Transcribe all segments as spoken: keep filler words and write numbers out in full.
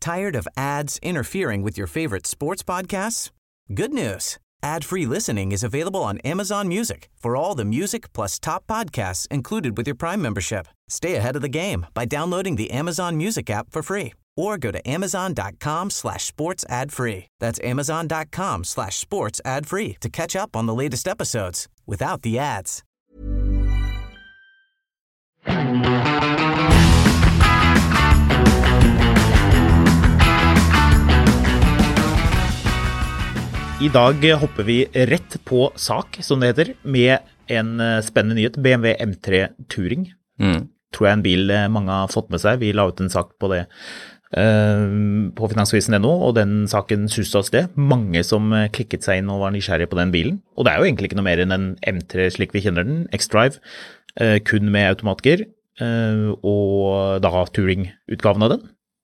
Tired of ads interfering with your favorite sports podcasts? Good news. Ad-free listening is available on Amazon Music for all the music plus top podcasts included with your Prime membership. Stay ahead of the game by downloading the Amazon Music app for free or go to amazon.com slash sports ad free. That's amazon.com slash sports ad free to catch up on the latest episodes without the ads. I dag hopper vi rett på sak, som det heter, med en spennende nyhet, B M W M tre Touring. Mm. Tror jeg en bil mange har fått med seg. Vi la ut en sak på det uh, på finansavisen punkt no, og den saken suste oss det. Mange som klikket seg inn og var nysgjerrige på den bilen. Og det er jo egentlig ikke noe mer enn en M tre slik vi kjenner den, X-Drive, uh, kun med automatgir, uh, og da Touring-utgaven av den.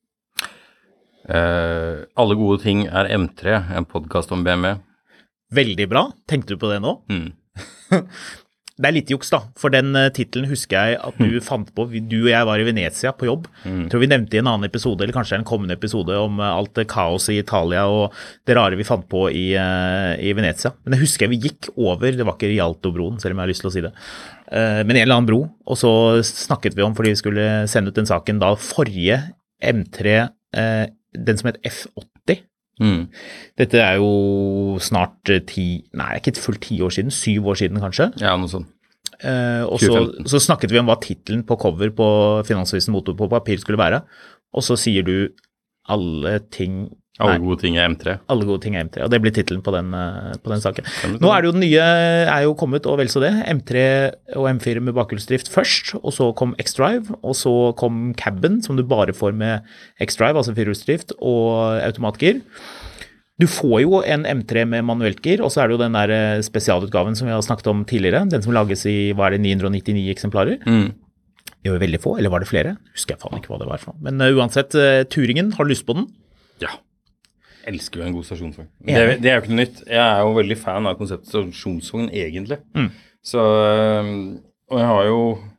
Uh, alle gode ting er M tre, en podcast om B M W. Veldig bra. Tenkte du på det nå? Mm. Det er litt juks da, for den uh, titlen husker jeg at du fant på. Du og jeg var i Venezia på jobb. Mm. Tror vi nevnte i en annen episode, eller kanskje en kommende episode, om uh, alt det kaos i Italia og det rare vi fant på i, uh, i Venezia. Men det husker jeg vi gikk over, det var ikke Rialto-broen, selv om jeg har lyst til å si det. Uh, men en eller annen bro, og så snakket vi om, fordi vi skulle sende ut den saken da, forrige M tre, uh, den som het F åtti. Mm. Dette er jo snart ti, nei, ikke fullt ti år siden, syv år siden kanskje. Ja, noe sånt. Uh, og så, så snakket vi om hva titlen på cover på Finansavisen Motor på papir skulle være, og så sier du alle ting... Alle nei, gode ting er M tre. Alle gode ting er M tre, og det blir titlen på den, uh, på den saken. Nå er det jo den nye, er jo kommet, og vel så det, M tre og M fire med bakhjulsdrift først, og så kom X-Drive, og så kom Cabin, som du bare får med X-Drive, altså firehjulsdrift, og automatgir. Du får jo en M tre med manuelt gir, og så er det jo den der spesialutgaven som vi har snakket om tidligere, den som lages i, hva er det, ni hundre nittini eksemplarer. Mm. Det var veldig få, eller var det flere? Husker jeg faen ikke hva det var for noe. Men uh, uansett, uh, Touringen, har du lyst på den? Ja. Elsker jo en god stasjonsvogn. Det, det er jo ikke noe nytt. Jeg er jo veldig fan av konseptet stasjonsvogn, egentlig. Mm. Så, og jeg har jo,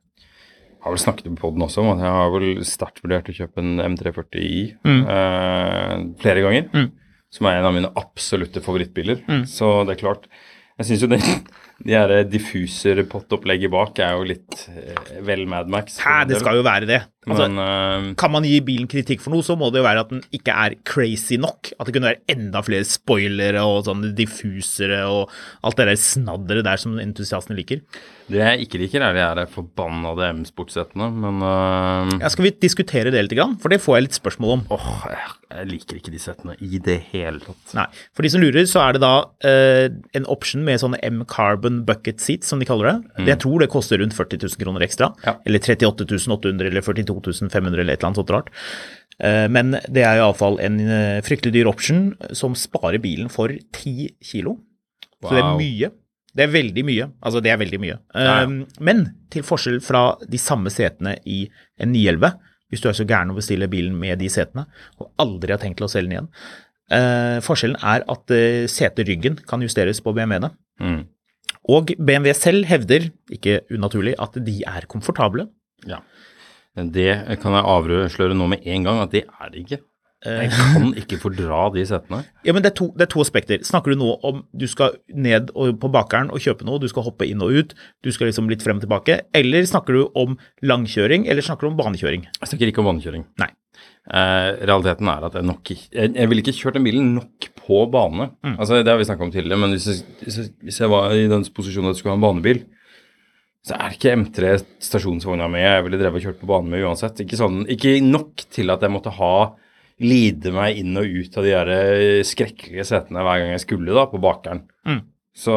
har vel snakket på podden også om at jeg har vel sterkt vurdert å kjøpe en M tre førti i mm. eh, flere ganger, mm. som er en av mine absolutte favorittbiler. Mm. Så det er klart, jeg synes jo det, de her diffuser-pottopplegget bak er jo litt eh, vel Mad Max. Hæ, det skal jo være det. Altså, Men, uh, kan man gi bilen kritikk for noe, så må det jo være at den ikke er crazy nok. At det kunne være enda flere spoilere og sånne diffusere og alt det der snaddere der som entusiastene liker. Det jeg ikke liker er de her forbannede M-sportsettene, men... Uh, ja, skal vi diskutere det litt grann? For det får jeg litt spørsmål om. Åh, oh, jeg, jeg liker ikke de settene i det hele tatt. Nei, for de som lurer, så er det da uh, en option med sånne M-Carbon Bucket Seats, som de kaller det. Mm. Jeg tror det koster rundt førti tusen kroner ekstra, ja. Eller trettiåtte tusen åtte hundre, eller førtito tusen fem hundre, eller et eller annet sånt rart. Uh, men det er i alle fall en uh, fryktelig dyr option som sparer bilen for ti kilo. Wow. Så det er mye. Det er veldig mye, altså det er veldig mye. Ja. Um, men til forskjell fra de samme setene i en ni elleve, hvis du er så gæren å bestille bilen med de setene, og aldri har tenkt til å selge den igjen, uh, forskjellen er at uh, seteryggen kan justeres på B M W-ene. Mm. Og B M W selv hevder, ikke unaturlig, at de er komfortable. Ja, det kan jeg avsløre nå med en gang, at det er det ikke. Jeg kan ikke fordra de settene. Ja, men det er, to, det er to aspekter. Snakker du nå om du skal ned på bakeren og kjøpe noe, du skal hoppe inn og ut, du skal liksom litt frem og tilbake, eller snakker du om langkjøring, eller snakker du om banekjøring? Jeg snakker ikke om banekjøring. Nei. Eh, realiteten er at jeg nok jeg, jeg vil ikke kjørt den bilen nok på bane. Mm. Altså, det har vi snakket om tidligere, men hvis jeg, hvis jeg, hvis jeg var i den posisjonen at jeg skulle ha en banebil, så er det ikke M tre stasjonsvogna med jeg ville drevet og kjørt på bane med uansett. Ikke, sånn, ikke nok til at jeg måtte ha lide meg inn og ut av de der skrekkelige setene hver gang jeg skulle da, på bakeren. Mm. Så...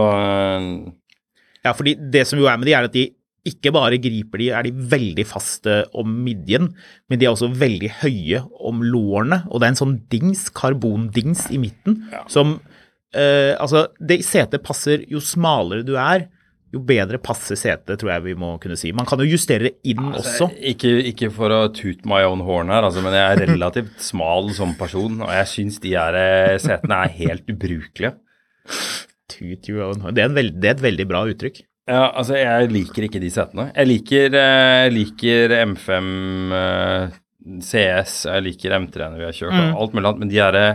Ja, fordi det som jo er med de er at de ikke bare griper de, er de veldig faste om midjen, men de er også veldig høye om lårene, og det er en sånn dings, karbondings i midten, ja. Som, eh, altså, det setet passer jo smalere du er, jo bedre passer setet, tror jeg vi må kunne si. Man kan jo justere det inn altså, også. Ikke, ikke for å toot my own horn her, altså, men jeg er relativt smal som person, og jeg synes de her setene er helt ubrukelige. Toot your own horn. Det er, veld, det er et veldig bra uttrykk. Ja, altså jeg liker ikke de setene. Jeg liker, jeg liker M fem C S, jeg liker M tre når vi har kjørt, mm. og alt mulig annet, men de der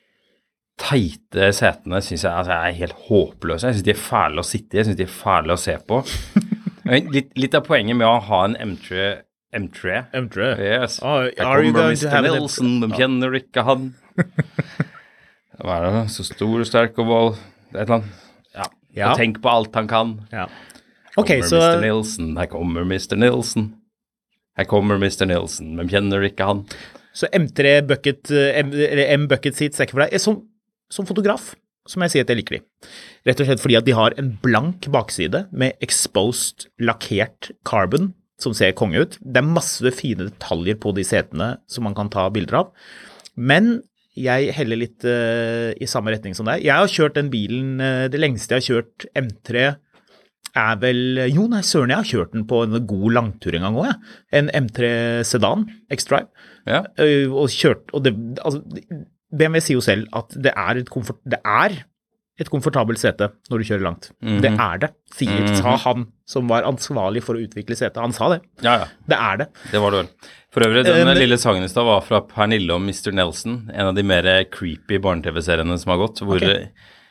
teite setene synes jeg altså, er helt håpløse. Jeg synes de er fæle å sitte i, jeg synes de er fæle å se på. litt, litt av poenget med å ha en M tre M tre? M tre? Yes. Oh, jeg kommer mister Nelson, de kjenner ikke han. Hva er det? Så stor og sterk og vold. Det er et eller annet. Ja. ja. Og tenk på alt han kan. Ja. Her okay, kommer så... mister Nilsen, her kommer mister Nilsen. Her kommer mister Nilsen, men kjenner ikke han. Så M tre bucket, M, eller M-bucket seats er ikke for deg. Som, som fotograf, som jeg sier at jeg liker de. Rett og slett fordi at de har en blank bakside med exposed, lakkert carbon, som ser konge ut. Det er masse fine detaljer på de setene som man kan ta bilder av. Men jeg heller litt uh, i samme retning som deg. Jeg har kjørt den bilen, uh, det lengste jeg har kjørt M tre er vel, jo nei, søren, jeg har kjørt den på en god langtur en gang også, ja. En M tre Sedan, X-Drive, ja. uh, og kjørt, og det, altså, B M W sier jo selv at det er et, komfort, det er et komfortabelt sete når du kjører langt. Mm-hmm. Det er det, sier, mm-hmm. sa han som var ansvarlig for å utvikle setet. Han sa det. Ja, ja. Det er det. Det var det vel. For øvrig, den um, lille sangen i stad var fra Pernille og mister Nelson, en av de mer creepy barne-tv-seriene som har gått, hvor... Okay.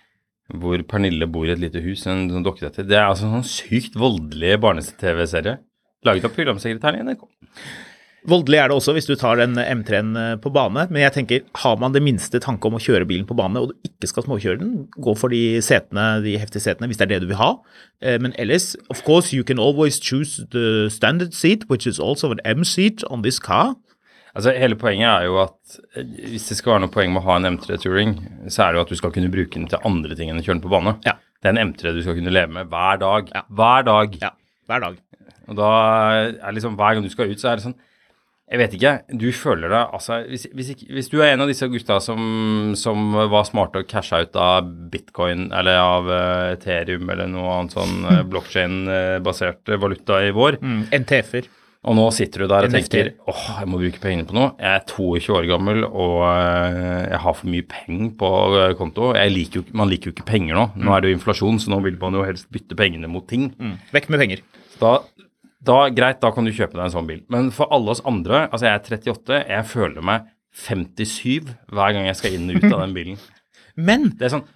hvor Pernille bor i et lite hus, en sånn dokketetter. Det er altså en sånn sykt voldelig barne-tv-serie, laget av programsekretæren i N R K. Voldelig er det også hvis du tar den M tre-en på bane, men jeg tenker, har man det minste tanke om å kjøre bilen på bane, og du ikke skal småkjøre den, gå for de setene, de heftige setene, hvis det er det du vil ha. Men ellers, of course, you can always choose the standard seat, which is also an M-seat on this car. Altså, hele poenget er jo at hvis det skal være noe poeng med å ha en M tre Touring, så er det jo at du skal kunne bruke den til andre ting enn å kjøre den på bane. Ja. Det er en M tre du skal kunne leve med hver dag. Ja. Hver dag. Ja, hver dag. Og da er liksom, hver gang du skal ut, så er det sånn, jeg vet ikke, du føler deg, altså, hvis, hvis, ikke, hvis du er en av disse gutta som, som var smarte og cashet ut av Bitcoin, eller av uh, Ethereum, eller noe annet sånn uh, blockchain-basert valuta i vår. Mm, N T F-er. Og nå sitter du der og tenker, åh, jeg må bruke pengene på noe. Jeg er tjueto år gammel, og jeg har for mye penger på konto. Jeg liker jo, man liker jo ikke penger nå. Nå er det jo inflasjon, så nå vil man jo helst bytte pengene mot ting. Mm. Vekk med penger. Så da, da, greit, da kan du kjøpe deg en sånn bil. Men for alle oss andre, altså jeg er trettiåtte, jeg føler meg femtisju hver gang jeg skal inn og ut av den bilen. Men det er sånn,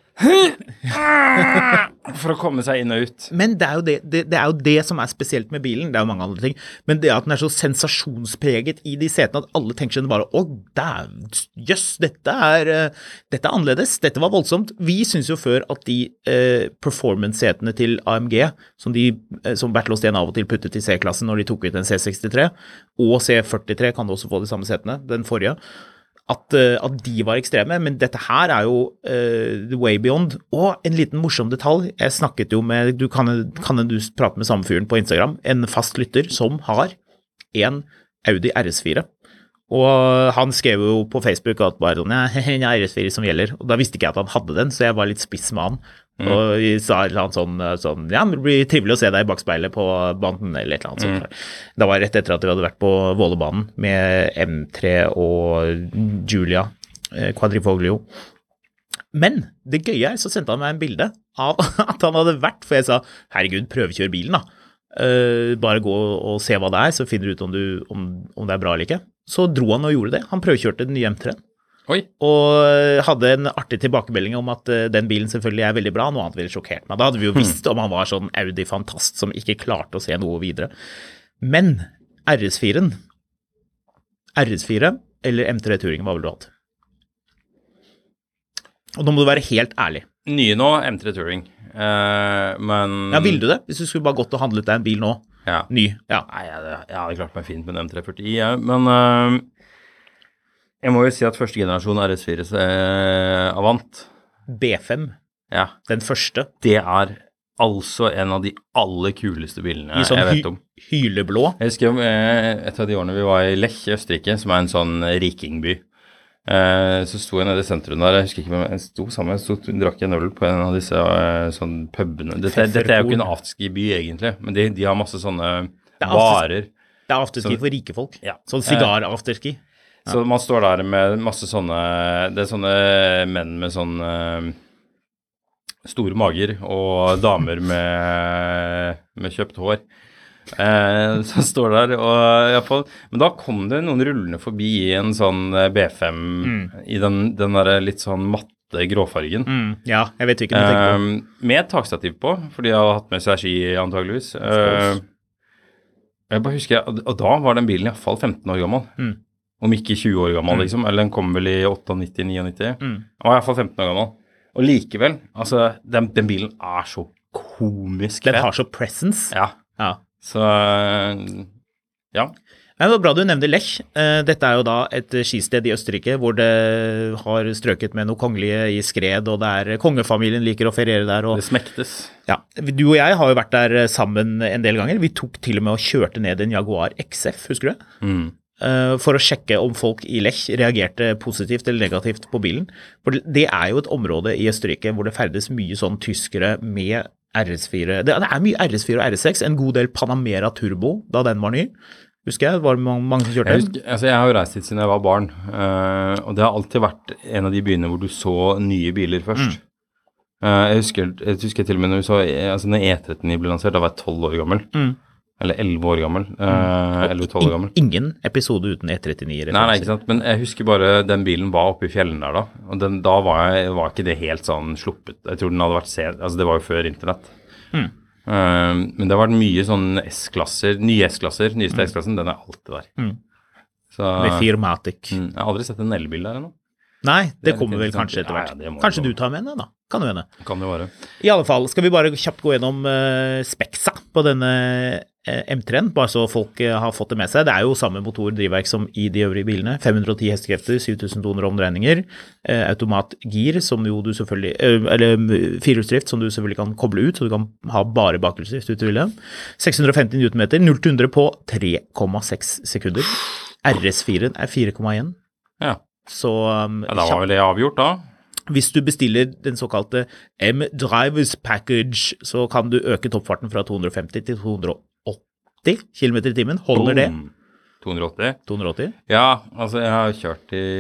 for å komme seg inn og ut. Men det er, jo det, det, det er jo det som er spesielt med bilen. Det er jo mange andre ting. Men det at den er så sensasjonspreget i de setene at alle tenker seg bare, å, jøss, dette er, dette er annerledes. Dette var voldsomt. Vi synes jo før at de eh, performance-setene til A M G, som, de, eh, som Bertil Osten av og til puttet i C-klassen når de tok ut en C sekstitre, og C førtitre kan du også få de samme setene, den forrige, At, at de var ekstreme, men dette her er jo uh, the way beyond. Og en liten morsom detalj, jeg snakket jo med, du kan, kan du prate med samme fyren på Instagram, en fast lytter som har en Audi R S fire. Og han skrev jo på Facebook at bare sånn, ja, det er R S fire som gjelder. Og da visste ikke jeg at han hadde den, så jeg var litt spiss med han. Mm. Og jeg sa et eller annet sånn, sånn, ja, det blir trivelig å se deg i bakspeilet på banen, eller et eller annet sånt. Mm. Det var rett etter at vi hadde vært på Vålebanen med M tre og Giulia eh, Quadrifoglio. Men det gøye er, så sendte han meg en bilde av at han hadde vært, for jeg sa, herregud, prøvekjør bilen da. Uh, bare gå og se hva det er, så finner du ut om, du, om, om det er bra eller ikke. Så dro han og gjorde det. Han prøvekjørte den nye M tre-en. Oi. Og hadde en artig tilbakemelding om at uh, den bilen selvfølgelig er veldig bra, noe annet ville sjokkert meg. Da hadde vi jo visst om han var sånn Audi-fantast som ikke klarte å se noe videre. Men R S fire-en, R S fire eller M tre Touring, hva vil du ha hatt? Og nå må du være helt ærlig. Nye nå, M tre Touring. Uh, men... Ja, vil du det? Hvis du skulle bare gått og handlet deg en bil nå? Ja. Ny, ja. Nei, jeg, jeg hadde klart meg fint med en M tre førti, ja. Men uh, jeg må jo si at første generasjon R S fire uh, Avant. B fem. Ja. Den første. Det er altså en av de aller kuleste bilene sånn jeg vet om. Hy hyleblå. Jeg husker uh, et av de årene vi var i Lech i Østerrike, som er en sånn rikingby. Uh, så sto jeg nede i sentrum der, jeg husker ikke, men jeg sto sammen, jeg sto, drakk en øl på en av disse uh, sånn pubene. Dette, dette er jo ikke en afterski-by egentlig, men de, de har masse sånne varer. Det er afterski så, for rike folk, ja. Sånn sigar-afterski. Ja. Så man står der med masse sånne, det er sånne menn med sånn uh, store mager, og damer med, med kjøpt hår. eh, som står der, og i hvert fall, men da kom det noen rullende forbi i en sånn B fem mm. i den, den der litt sånn matte gråfargen. Mm. Ja, jeg vet ikke hva du tenker på. Eh, med et takstativ på, fordi jeg har hatt med seg ski antageligvis. Eh, jeg bare husker, og da var den bilen i hvert fall femten år gammel. Mm. Om ikke tjue år gammel, liksom. Eller den kom vel i nittiåtte nittini. Mm. Den var i hvert fall femten år gammel. Og likevel, altså, den, den bilen er så komisk. Den har så presence. Ja. Ja. Så, ja. Det var bra du nevnte Lech. Dette er jo da et skisted i Østerrike hvor det har strøket med noe kongelige i skred, og det er kongefamilien liker å feriere der. Og, det smektes. Ja, du og jeg har jo vært der sammen en del ganger. Vi tok til og med og kjørte ned en Jaguar X F, husker du? Mm. For å sjekke om folk i Lech reagerte positivt eller negativt på bilen. For det er jo et område i Østerrike hvor det ferdes mye sånn tyskere med R S fire. Det er mye R S fire og R S seks, en god del Panamera Turbo da den var ny. Husker jeg, var det mange, mange som kjørte den? Jeg, husker, altså jeg har jo reist hit siden jeg var barn, uh, og det har alltid vært en av de byene hvor du så nye biler først. Mm. Uh, jeg, husker, jeg husker til og med når, så, altså når E trettini ble lansert, da var jeg tolv år gammel. Mm. Eller elleve år gammel. Uh, elleve tolv år gammel. Ingen episode uten E trettini. Nei, nei, ikke sant. Men jeg husker bare den bilen var oppe i fjellene der da. Og den, da var, jeg, var ikke det helt sånn sluppet. Jeg tror den hadde vært sent. Altså det var jo før internett. Mm. Uh, men det har vært mye sånn S-klasser, nye S-klasser, nyeste mm. S-klassen, den er alltid der. Mm. Så, med Firmatic. Mm, jeg har aldri sett en elbil der ennå. Nei, det, det kommer vel kanskje etter hvert. Ja, ja, kanskje du tar med den da? Kan du hende. Kan det være. I alle fall, skal vi bare kjapt gå gjennom uh, speksa på denne uh, M tre-en, bare så folk uh, har fått det med seg. Det er jo samme motor drivverk som i de øvrige bilene. fem hundre og ti hestekrefter, syv tusen to hundre omdreininger, uh, automatgir, som jo du selvfølgelig, uh, eller firehjulsdrift, som du selvfølgelig kan koble ut, så du kan ha bare bakhjulsdrift ut til det. seks hundre og femti newtonmeter, null til hundre på tre komma seks sekunder. R S fire er fire komma én. Ja. Så um, ja, da var vel det avgjort da. Hvis du bestiller den såkalte M-Drivers Package, så kan du øke toppfarten fra to hundre og femti til to hundre og åtti kilometer i timen. Holder det? to hundre og åtti? to hundre og åtti? Ja, altså jeg har kjørt i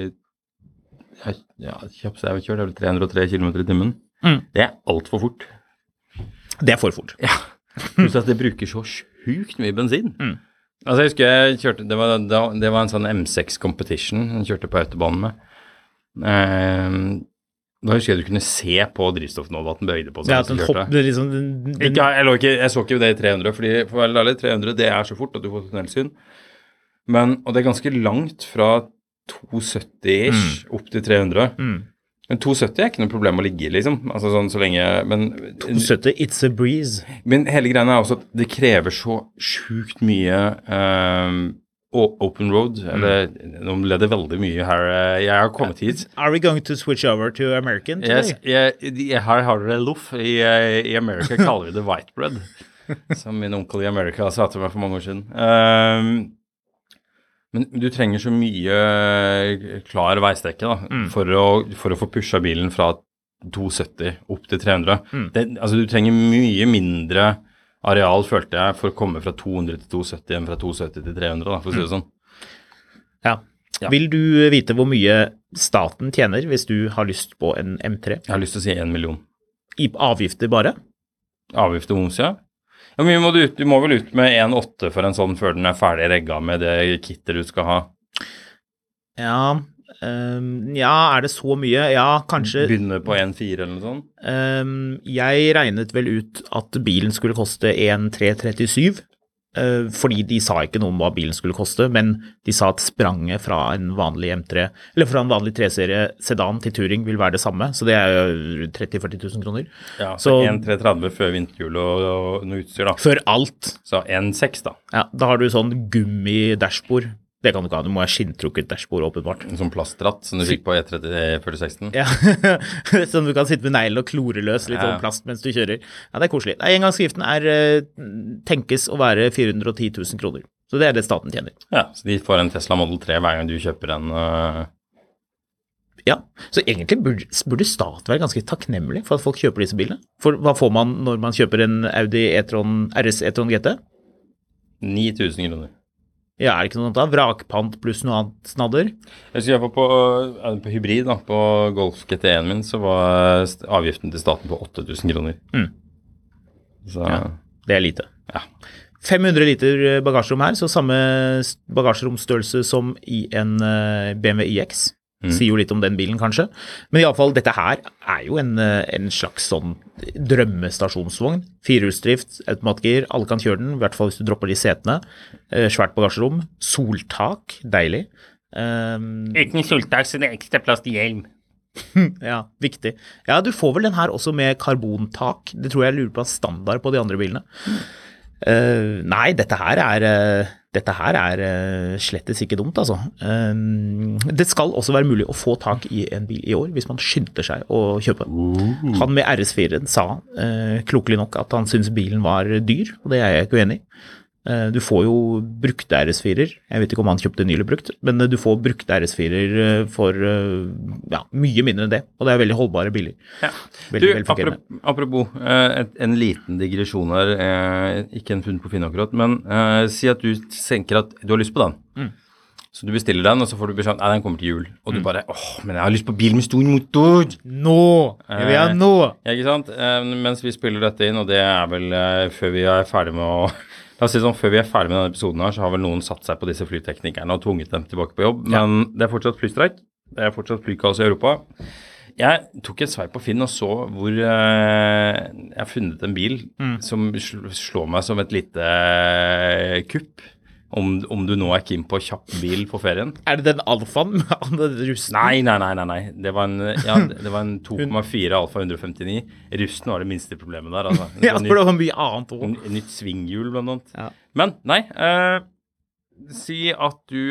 jeg, ja, kjapt, jeg har kjørt vel tre hundre og tre kilometer i timen. Mm. Det er alt for fort. Det er for fort. Ja, pluss at det bruker så sjukt mye bensin. Mm. Altså jeg husker jeg kjørte, det var, det var en sånn M seks Competition jeg kjørte på autobanen med. Eh, da husker jeg du kunne se på drivstoffnålet at den bøyde på seg. Ja, at den hoppede liksom den, den... Ikke, jeg, ikke, jeg så ikke det i tre hundre, fordi for å være ærlig, tre hundre det er så fort at du får tunnelsyn. Men, og det er ganske langt fra to sytti-ish mm. opp til tre hundre. Mm. Men to sytti er ikke noe problem å ligge i, liksom. Altså sånn så lenge, men... to sytti, it's a breeze. Men hele greien er også at det krever så sjukt mye um, open road, mm. eller nå ble det veldig mye her. Jeg har kommet hit. Are we going to switch over to American today? Yes, jeg, jeg, her har dere loff. I, I Amerika kaller vi det white bread, som min onkel i Amerika sa til meg for mange år siden. Um, Men du trenger så mye klar veistekke da, mm. for, å, for å få pushet bilen fra to sytti opp til tre hundre. Mm. Det, altså du trenger mye mindre areal, følte jeg, for å komme fra to hundre til to sytti enn fra to sytti til tre hundre, da, for å si det sånn. Ja. Ja. Vil du vite hvor mye staten tjener hvis du har lyst på en M tre? Jeg har lyst til å si en million. I avgifter bare? Avgifter moms, ja. Ja, men må du, du må vel ut med en komma åtte for en sånn før den er ferdig regga med det kittet du skal ha? Ja, um, ja, er det så mye? Ja, kanskje... Begynne på en komma fire eller noe sånt? Um, jeg regnet vel ut at bilen skulle koste en komma tre trettisju, uh, fordi de sa ikke noe om hva bilen skulle koste, men de sa at spranget fra en vanlig M tre, eller fra en vanlig tre-serie sedan til Touring vil være det samme, så det er jo tretti til førti tusen kroner. Ja, så en komma tre tretti før vinterhjul og, og noe utstyr da. Før alt. Så en komma seks da. Ja, da har du sånn gummi-dashbord. Det kan du ikke ha, du må ha skinntrukket dashbord åpenbart. En sånn plastratt som du fikk på E tretti førti seksten. Ja, sånn du kan sitte med neglen og klore løs litt ja. Sånn plast mens du kjører. Ja, det er koselig. Engangsavgiften er, tenkes å være fire hundre og ti tusen kroner. Så det er det staten tjener. Ja, så de får en Tesla Model tre hver gang du kjøper en... Uh... Ja, så egentlig burde, burde staten være ganske takknemlig for at folk kjøper disse bilene. For hva får man når man kjøper en Audi e-tron, R S e-tron G T? ni tusen kroner. Ja, er det ikke noe annet da? Vrakpant pluss noe annet snadder? Jeg skal iallfall på, på hybrid da, på Golf G T en min, så var avgiften til staten på åtte tusen kroner. Mm. Så... Ja, det er lite. Ja. fem hundre liter bagasjerom her, så samme bagasjeromstørrelse som i en B M W I X. Mm. Sier jo litt om den bilen kanskje, men i alle fall dette her er jo en, en slags sånn drømmestasjonsvogn, firehjulsdrift, automatgir, alle kan kjøre den, i hvert fall hvis du dropper de setene, svært bagasjerom, soltak, deilig. Um, Uten soltak så det er ekstra plass til hjelm. Ja, viktig. Ja, du får vel den her også med karbontak, det tror jeg lurer på standard på de andre bilene. Mm. Uh, nei, dette her er uh, dette her er uh, slettes ikke dumt, altså. Um, det skal også være mulig å få tak i en bil i år, hvis man skynder seg å kjøpe. Uh. Han med R S fire sa uh, klokelig nok at han synes bilen var dyr, og det er jeg ikke uenig i. Uh, du får jo brukte R S firer, jeg vet ikke om han kjøpte ny eller brukt, men uh, du får brukte R S firer for uh, ja, mye mindre enn det, og det er veldig holdbare biler. Ja. Veldig du, apropos, apropos uh, et, en liten digresjon her, uh, ikke en funn på Finn akkurat, men uh, si at du tenker at du har lyst på den. Mm. Så du bestiller den, og så får du beskjed, nei, den kommer til jul. Og du mm. bare, åh, men jeg har lyst på bil med stor motor. Nå! Jeg vil ha nå! Uh, ja, ikke sant? Uh, mens vi spiller dette inn, og det er vel uh, før vi er ferdig med å La oss si sånn, før vi er ferdig med denne episoden her, så har vel noen satt seg på disse flyteknikerne og tvunget dem tilbake på jobb, men ja. Det er fortsatt flystreik, det er fortsatt flykaos i Europa. Jeg tok en sveip på Finn og så hvor eh, jeg har funnet en bil mm. som slår meg som et lite eh, kupp. Om, om du nå er keen på kjapp bil for ferien. Er det den alfaen med rusten? Nei, nei, nei, nei, nei. Det var en, ja, det var en to komma fire Alfa one femtini. Rusten var det minste problemet der. Altså. Det ja, for det var mye annet også. Nytt, nytt svinghjul blant annet. Ja. Men, nei, eh, si at du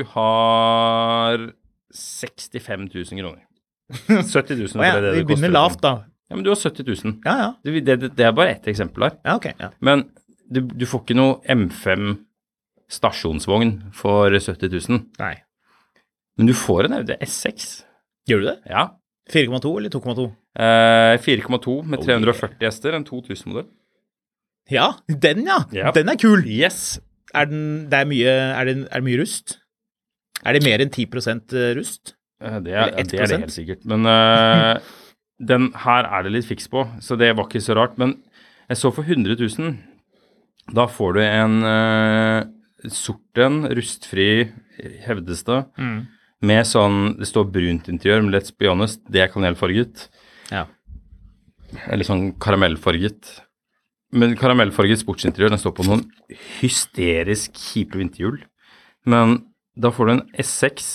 har sekstifem tusen kroner. sytti tusen. Oh, ja, det vi begynner lavt da. Ja, men du har sytti tusen. Ja, ja. Det, det, det er bare ett eksempel her. Ja, ok. Ja. Men du, du får ikke noe M fem stasjonsvogn for sytti tusen. Nei. Men du får en Audi S seks. Gjør du det? Ja. fire komma to eller to komma to? Eh, fire komma to med tre hundre og førti hester, en to tusen modell. Ja, den ja. ja. Den er kul. Yes. Er, den, det er, mye, er, det, er det mye rust? Er det mer enn ti prosent rust? Eh, det, er, det er det helt sikkert. Men uh, den her er det litt fiks på, så det var ikke så rart. Men jeg så for hundre tusen, da får du en... Uh, sorten, rustfri, hevdes det, mm. med sånn, det står brunt interiør, men let's be honest, det er kanelfarget. Ja. Eller sånn karamellfarget. Men karamellfarget sportsinteriør, den står på noen hysterisk kjipe vinterhjul. Men da får du en S seks,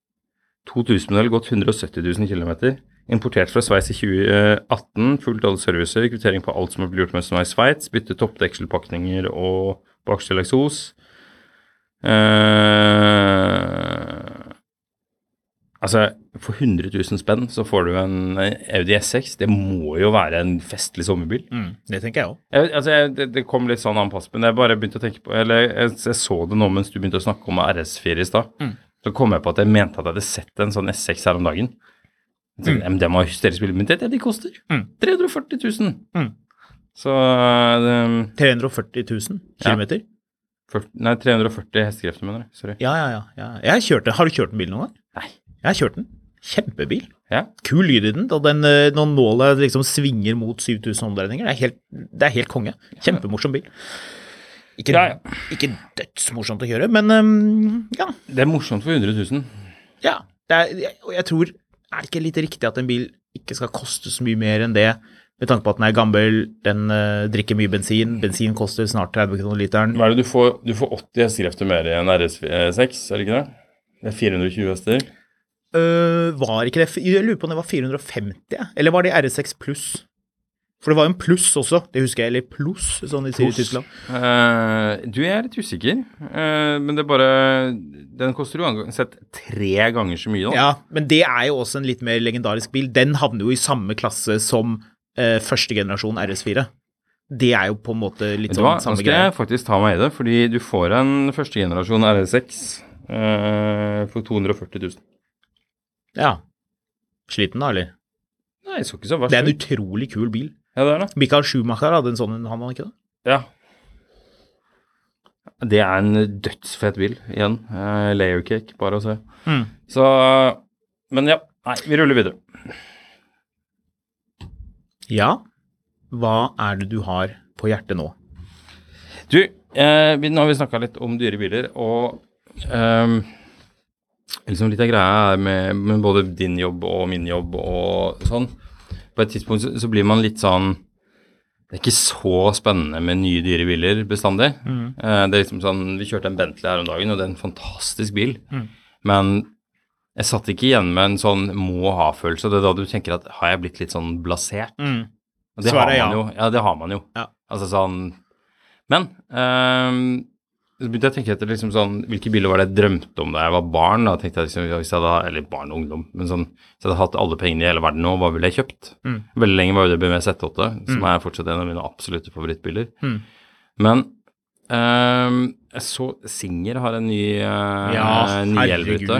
to tusen modell, gått hundre og sytti tusen kilometer, importert fra Sveits i tjue atten, fullt alle servicer, kvittering på alt som har blitt gjort med som er i Sveits, bytte toppdekselpakninger og bakstelleksos. Uh, altså, for hundre tusen spenn så får du en Audi S seks. Det må jo være en festlig sommerbil. Mm, det tenker jeg også. Jeg, altså, jeg, det, det kom litt sånn anpass, men jeg bare begynte å tenke på, eller jeg, jeg så det nå mens du begynte å snakke om R S fire i sted. Mm. Så kom jeg på at jeg mente at jeg hadde sett en sånn S seks her om dagen. Så, mm. Men det må hysterisk bil, men det er det de koster. Mm. tre hundre og førti tusen. Mm. Så det, tre hundre og førti tusen kilometer? Ja. Nei, tre hundre og førti hestekrefter, mener jeg. Sorry. Ja, ja, ja. Jeg kjørte, har du kjørt en bil noen gang? Nei. Jeg har kjørt den. Kjempebil. Ja. Kul lyd i den, og den, når nålet liksom svinger mot syv tusen omdreininger, det er helt, det er helt konge. Kjempemorsom bil. Ikke, ja, ja. Ikke dødsmorsomt å kjøre, men um, ja. Det er morsomt for hundre tusen. Ja, det er, og jeg tror, er det ikke litt riktig at en bil ikke skal koste så mye mer enn det, med tanke på at den er gammel, den uh, drikker mye bensin, bensin koster snart tretti kroner literen. Hva er det du får? Du får åtti hestekrefter mer i en R S seks, er det ikke det? Det er fire hundre og tjue hester. Uh, var ikke det? Jeg lurer på om det var fire hundre og femti, eller var det R S seks pluss? For det var en pluss også, det husker jeg, eller pluss, sånn de sier i Tyskland. Uh, du er litt usikker, uh, men det er bare, den koster jo uansett tre ganger så mye da. Ja, men det er jo også en litt mer legendarisk bil. Den havner jo i samme klasse som Uh, første generasjon R S fire. Det er jo på en måte litt sånn samme greie. Nå skal jeg faktisk ta meg i det, fordi du får en første generasjon R S seks uh, for to hundre og førti tusen. Ja. Sliten da, eller? Nei, jeg så ikke så verst. Det er en utrolig kul bil. Ja, det er det. Michael Schumacher hadde en sånn, han hadde ikke det? Ja. Det er en dødsfett bil, igjen. Uh, layer cake, bare å se. Mm. Så, men ja, nei, vi ruller videre. Ja, hva er det du har på hjertet nå? Du, eh, nå har vi snakket litt om dyre biler, og eh, liksom litt av greia er med, med både din jobb og min jobb og sånn. På et tidspunkt så, så blir man litt sånn, det er ikke så spennende med nye dyre biler bestandig. Mm. Eh, det er liksom sånn, vi kjørte en Bentley her om dagen, og det er en fantastisk bil. Mm. Men jeg satt ikke igjen med en sånn må-ha-følelse. Det er da du tenker at, har jeg blitt litt sånn blasert? Mm. Og det har man ja. jo. Ja, det har man jo. Ja. Altså sånn, men eh, så begynte jeg å tenke etter liksom sånn, hvilke biler var det jeg drømte om da jeg var barn? Da tenkte jeg liksom, hvis jeg hadde, eller barn og ungdom, men sånn, hvis jeg hadde hatt alle pengene i hele verden nå, hva ville jeg kjøpt? Mm. Veldig lenge var jo det B M W Z åtte, som mm. er fortsatt en av mine absolutte favorittbiler. Mm. Men eh, jeg så Singer har en ny, uh, ja, ny elbytte.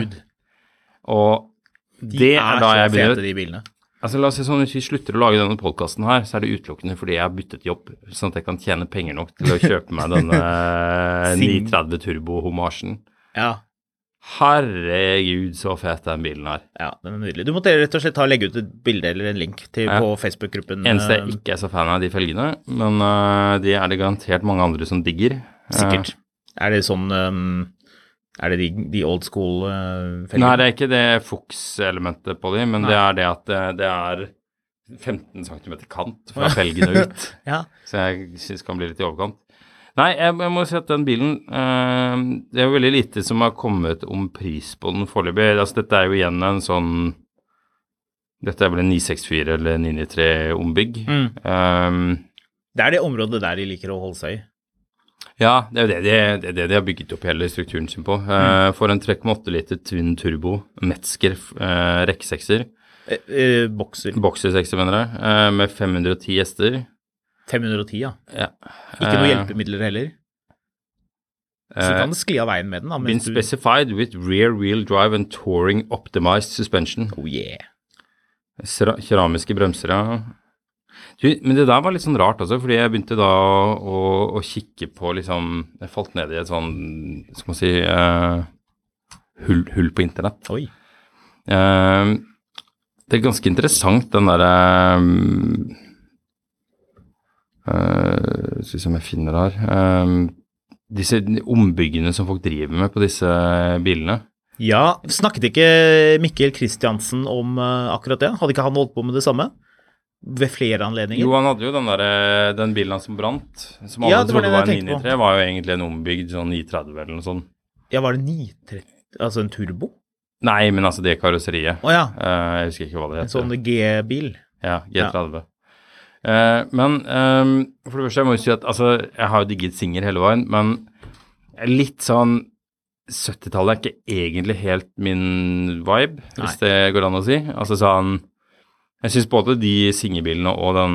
Og de det er, er da jeg begynner. De bilene. Altså la oss si sånn, hvis vi slutter å lage denne podcasten her, så er det utelukkende fordi jeg har byttet jobb, sånn at jeg kan tjene penger nok til å kjøpe meg denne ni tretti Turbo-homasjen. Ja. Herregud, så fet den bilen her. Ja, den er nydelig. Du måtte rett og slett ta, legge ut et bilde eller en link til, ja. på Facebook-gruppen. Eneste jeg ikke er så fan av de felgene, men uh, de er det garantert mange andre som digger. Sikkert. Uh, er det sånn... Um Er det de, de old school uh, felger? Nei, det er ikke det Fuchs-elementet på de, men Nei. det er det at det, det er femten centimeter kant fra felgene ut. Ja. Så jeg synes det kan bli litt i overkant. Nei, jeg, jeg må si at den bilen, uh, det er jo veldig lite som har kommet om pris på den foreløpig. Altså, dette er jo igjen en sånn, dette er vel en ni seks fire eller ni ni tre ombygg. Mm. Um, det er det området der de liker å holde seg i. Ja, det er jo det de, det, det de har bygget opp hele strukturen sin på. Mm. Uh, for en tre komma åtte liter Twin Turbo Metzger uh, rekkesekser. Eh, eh, bokser. Boksersekser, mener jeg. Uh, med fem hundre og ti hester. fem hundre og ti, ja. ja. Ikke noe hjelpemidler heller. Så uh, kan det skli av veien med den. Da, been du... specified with rear wheel drive and touring optimized suspension. Oh yeah. Keramiske bremser, ja. Men det der var litt sånn rart også, fordi jeg begynte da å, å kikke på liksom, jeg falt ned i et sånn, skal man si, uh, hull, hull på internett. Oi. Uh, det er ganske interessant, den der, um, uh, skal vi se om jeg finner det her, um, disse ombyggene som folk driver med på disse bilene. Ja, snakket ikke Mikkel Kristiansen om uh, akkurat det? Hadde ikke han holdt på med det samme? Ved flere anledninger. Jo, han hadde jo den, der, den bilen som brant, som alle ja, trodde var, var en ni ni tre, var jo egentlig en ombygd sånn ni tretti eller noe sånt. Ja, var det ni tretti, altså en turbo? Nei, men altså det karosseriet. Å ja. Uh, jeg husker ikke hva det heter. En sånn G-bil? Ja, G tretti. Ja. Uh, men um, for det første, jeg må jo si at, altså, jeg har jo digget Singer hele veien, men litt sånn syttitallet er ikke egentlig helt min vibe, Nei. Hvis det går an å si. Altså sånn, jeg synes både de Singer-bilene og den,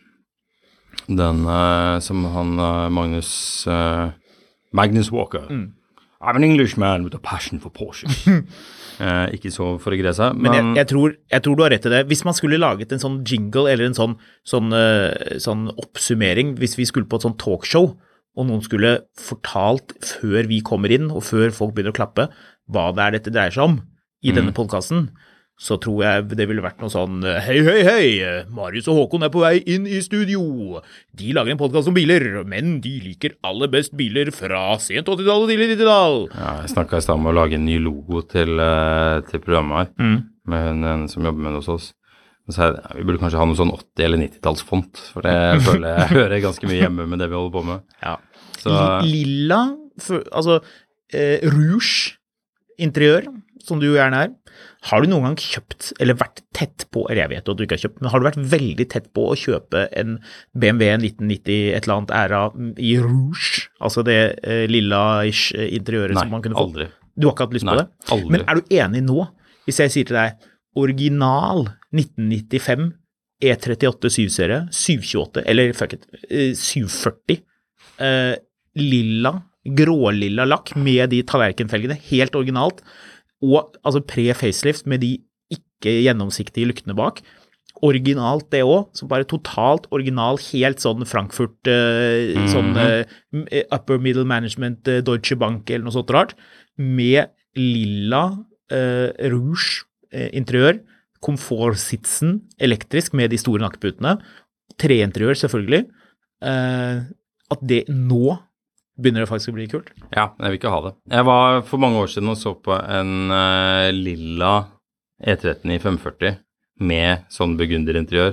den uh, som han uh, Magnus, uh, Magnus Walker. Mm. I'm an Englishman with a passion for Porsche. uh, ikke så for å greie seg. Men, men jeg, jeg, tror, jeg tror du har rett i det. Hvis man skulle laget en sånn jingle eller en sånn, sånn, uh, sånn oppsummering, hvis vi skulle på et sånn talkshow, og noen skulle fortalt før vi kommer inn, og før folk begynner å klappe, hva det er dette dreier seg om i mm. denne podcasten, så tror jeg det ville vært noe sånn, hei, hei, hei, Marius og Håkon er på vei inn i studio. De lager en podcast om biler, men de liker aller best biler fra sent åttitallet og tidlig nittitall. Ja, jeg snakket i stedet om å lage en ny logo til, til programmet her, mm. med en som jobber med det hos oss. Så jeg, vi burde kanskje ha noe sånn åtti- eller nittitallsfont, for det føler jeg hører ganske mye hjemme med det vi holder på med. Ja. Så, Lilla, for, altså eh, rouge interiør, som du gjerne er. Har du noen gang kjøpt, eller vært tett på, eller jeg vet at du ikke har kjøpt, men har du vært veldig tett på å kjøpe en B M W nitten nitti, et eller annet æra i rouge, altså det eh, lilla-ish interiøret Nei, som man kunne få? Nei, aldri. Du har ikke hatt lyst Nei, på det? Aldri. Men er du enig nå, hvis jeg sier til deg, original nitten nittifem E trettiåtte syv-serie, syv tjueåtte, eller fuck it, syv førti, eh, lilla, grålilla lakk med de tallerkenfelgene, helt originalt, og altså pre-facelift med de ikke gjennomsiktige lyktene bak. Originalt det også, så bare totalt original, helt sånn Frankfurt, uh, mm-hmm. sånn uh, upper middle management, uh, Deutsche Bank eller noe sånt rart, med lilla uh, rouge uh, interiør, komfortsitsen elektrisk med de store nakkeputene, treinteriør selvfølgelig, uh, at det nå Begynner det faktisk å bli kult? Ja, jeg vil ikke ha det. Jeg var for mange år siden og så på en uh, lilla E tretten i fem førti med sånn burgunderinteriør.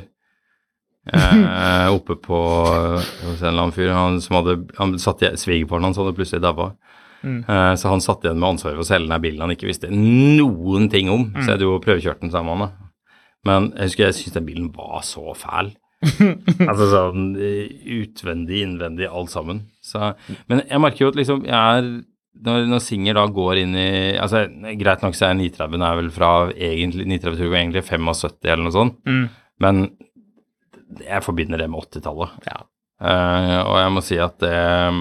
Uh, oppe på hos en eller annen fyr, han som hadde, han satt i svigerfaren hans, hadde plutselig dabba. Mm. Uh, så han satt igjen med ansvaret for å selge denne bilen han ikke visste noen ting om, mm. så jeg jo prøvekjørte den sammen med han. Men jeg husker jeg synes den bilen var så fæl. Altså sånn utvendig, innvendig, alt sammen. Så, men jeg merker jo at liksom jeg er, når, når Singer da går inn i, altså greit nok så er ni tretti er vel fra egentlig, ni tretti Turbo egentlig syttifem eller noe sånt, mm. men jeg forbinder det med åttitallet. Ja. Uh, og jeg må si at det,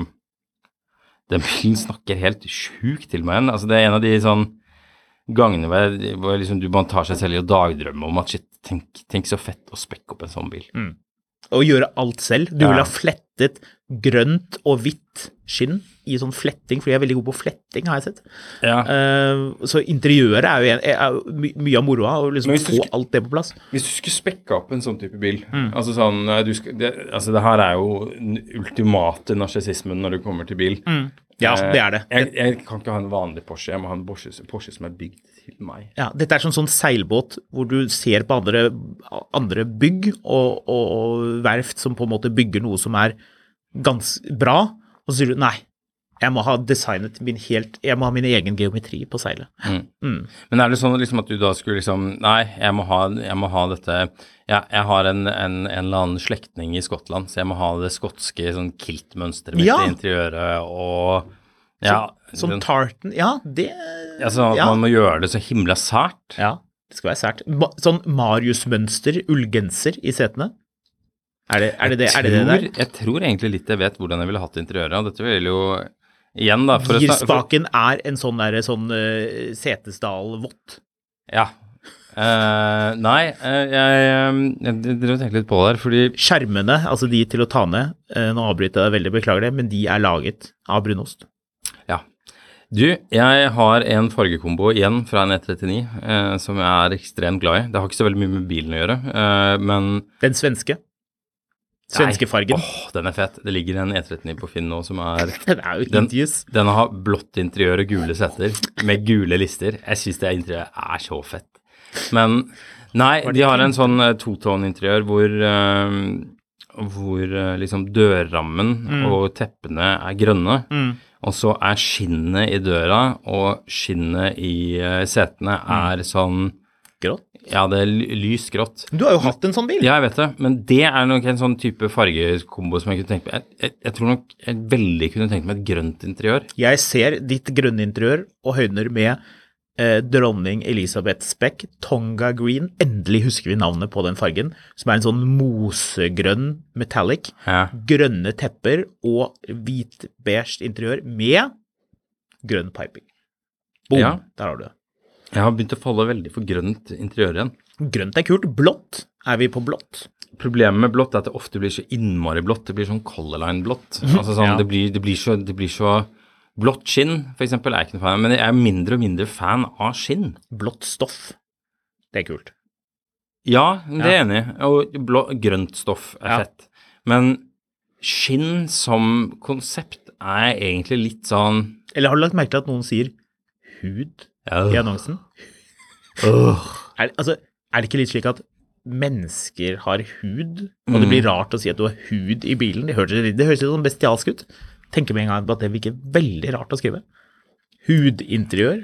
den bilen snakker helt sjukt til meg igjen. Altså det er en av de sånn gangene hvor, jeg, hvor liksom, du bare tar seg selv i å dagdrømme om at shit, tenk, tenk så fett å spekke opp en sånn bil. Mm. Og gjøre alt selv. Du ja. Vil ha flettet grønt og hvitt skinn i sånn fletting, for jeg er veldig god på fletting, har jeg sett. Ja. Uh, så interiøret er jo, en, er jo my, mye av moroa, og liksom få skulle, alt det på plass. Hvis du skulle spekke opp en sånn type bil, mm. altså sånn, du skal, det, altså det her er jo den ultimate narsissismen når du kommer til bil. Mm. Ja, det er det. Jeg, jeg kan ikke ha en vanlig Porsche, jeg må ha en Porsche, Porsche som er bygd til meg. Ja, dette er sånn, sånn seilbåt hvor du ser på andre, andre bygg og, og, og verft som på en måte bygger noe som er ganske bra, og så sier du, nei, jeg må ha designet min helt, jeg må ha min egen geometri på seilet. Mm. Mm. Men er det sånn liksom at du da skulle liksom, nei, jeg må ha, jeg må ha dette, ja, jeg har en, en, en eller annen slektning i Skottland, så jeg må ha det skotske sånn kiltmønstret mitt ja. I interiøret, og ja. Som, som tartan, ja, det... Ja, sånn at ja. Man må gjøre det så himla sært. Ja, det skal være sært. Sånn Marius-mønster, ullgenser i setene. Er det er det, det, er det, tror, det der? Jeg tror egentlig litt jeg vet hvordan jeg ville hatt interiøret, og dette vil jo... Igjen da, for Girspaken for... er en sånn der, sånn uh, Setesdal-vått. Ja. Uh, nei, uh, jeg, jeg, jeg tenker litt på det her, fordi... Skjermene, altså de til å ta ned, uh, nå avbryter jeg veldig, beklager det, men de er laget av brunost. Ja. Du, jeg har en fargekombo igjen fra en E trettini, uh, som jeg er ekstremt glad i. Det har ikke så veldig mye med bilen å gjøre, uh, men... Den svenske? Svenske fargen. Åh, den er fett. Det ligger en E trettini på Finn nå som er... Den er jo den, hideous. Den har blått interiør og gule setter med gule lister. Jeg synes det interiøret er så fett. Men nei, de har en sånn uh, to-tone-interiør hvor, uh, hvor uh, liksom dørrammen mm. og teppene er grønne. Mm. Og så er skinnet i døra og skinnet i uh, setene er mm. sånn... Grått? Ja, det er lys grått. Du har jo hatt en sånn bil. Ja, jeg vet det, men det er nok en sånn type fargekombo som jeg kunne tenkt meg. Jeg, jeg, jeg tror nok jeg veldig kunne tenkt meg et grønt interiør. Jeg ser ditt grønne interiør og høyner med eh, dronning Elisabeth Speck, Tonga Green, endelig husker vi navnet på den fargen, som er en sånn mosegrønn metallic, ja. Grønne tepper og hvit-beige interiør med grønn piping. Boom, ja. Der har du det. Jeg har begynt å falle veldig for grønt interiør igjen. Grønt er kult. Blått. Er vi på blått? Problemet med blått er at det ofte blir så innmari blått. Det blir sånn color line blått. Mm-hmm. Altså sånn, ja. det, blir, det, blir så, det blir så blått skinn, for eksempel, er jeg ikke noe fan. Men jeg er mindre og mindre fan av skinn. Blått stoff. Det er kult. Ja, det er ja. enig. Og blå, grønt stoff er ja. fett. Men skinn som konsept er egentlig litt sånn... Eller har du lagt merke til at noen sier hud? Ja. I annonsen. Uh. Er, altså, er det ikke litt slik at mennesker har hud, og mm. det blir rart å si at du har hud i bilen? Det høres, det høres jo sånn bestialsk ut. Tenker med en gang på at det virker veldig rart å skrive. Hudinteriør.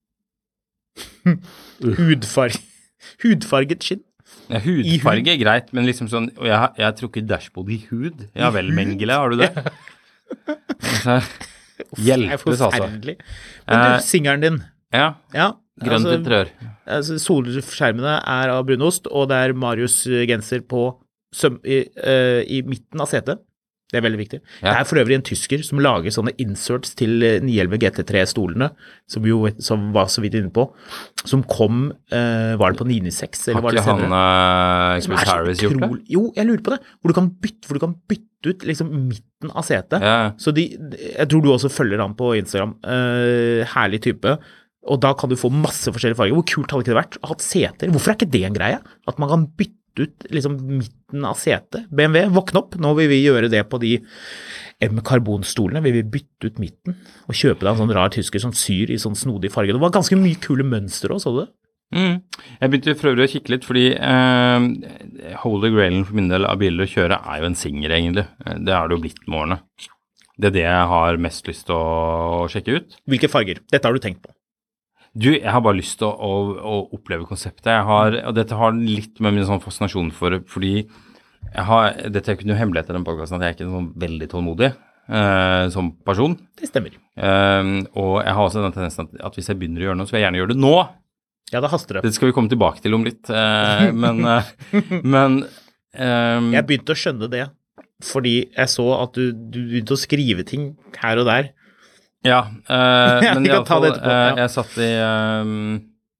Hudfarg. Hudfarget skinn. Ja, hudfarge er greit, men liksom sånn, og jeg, jeg har trukket dashboard i hud. Ja vel, Mengele, har du det? Så, hjelpes altså. Men du, singeren din. Ja, ja grønt altså, interiør. Altså, solskjermene er av brunost, og det er Marius genser på søm, i, uh, i midten av setet. Det er veldig viktig. Ja. Det er for øvrig en tysker som lager sånne inserts til ni elleve G T tre-stolene, som jo som var så vidt inne på, som kom, uh, var det på ni nittiseks? Har ikke han uh, Chris Harris gjort det? Jo, jeg lurer på det. Hvor du kan bytte, hvor du kan bytte ut liksom midten av setet. Ja. Så de, jeg tror du også følger han på Instagram. Uh, herlig type. Og da kan du få masse forskjellige farger. Hvor kult hadde ikke det vært å ha seter? Hvorfor er ikke det en greie? At man kan bytte bytte ut liksom midten av setet. B M W, våkne opp, nå vil vi gjøre det på de M-karbonstolene, vi vil bytte ut midten og kjøpe deg en sånn rar tysker som syr i sånn snodig farge. Det var ganske mye kule mønster også, så du det? Mm. Jeg begynte for øvrig å kikke litt, fordi eh, Holy Grailen for min del av biler å kjøre er jo en Singer egentlig. Det er det jo blitt med årene. Det er det jeg har mest lyst til å sjekke ut. Hvilke farger? Dette har du tenkt på? Du, jeg har bare lyst til å, å, å oppleve konseptet. Jeg har, og dette har litt med min sånn fascinasjon for, fordi jeg har, dette er ikke noe hemmelighet i den podcasten, at jeg er ikke sånn veldig tålmodig eh, som person. Det stemmer. Um, og jeg har også den tendensen at, at hvis jeg begynner å gjøre noe, så vil jeg gjerne gjøre det nå. Ja, da haster det. Det skal vi komme tilbake til om litt, eh, men, eh, men um, jeg begynte å skjønne det, fordi jeg så at du, du begynte å skrive ting her og der. Ja, eh, men i alle fall, etterpå, ja. eh, jeg satt i... Um,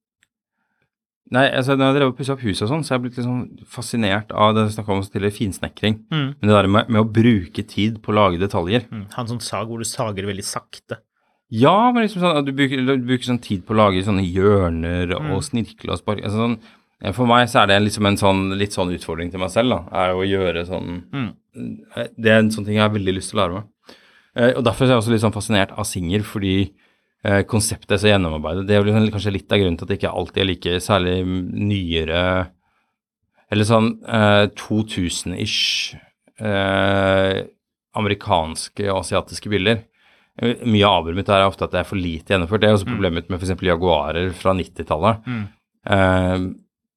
Nei, altså, når jeg drev og pusset opp huset og sånn, så har jeg blitt litt sånn fascinert av det jeg snakket om til finsnekring. Mm. Men det der med, med å bruke tid på å lage detaljer. Mm. Han sånn sag hvor du sager veldig sakte. Ja, men liksom sånn, at du bruker, du bruker sånn tid på å lage sånne hjørner og mm. snirkle og sparke. Altså sånn, for meg så er det liksom en sånn, litt sånn utfordring til meg selv da, er å gjøre sånn, mm. det er en sånn ting jeg har veldig lyst til å lære meg. Og derfor er jeg også litt sånn fascinert av Singer, fordi konseptet er så gjennomarbeidet. Det er jo liksom, kanskje litt av grunnen til at det ikke alltid er like særlig nyere, eller sånn eh, to tusen-ish eh, amerikanske og asiatiske biler. Mye av avbrudd mitt er ofte at det er for lite gjennomført. Det er også problemet med for eksempel Jaguarer fra nittitallet. Mm. Eh,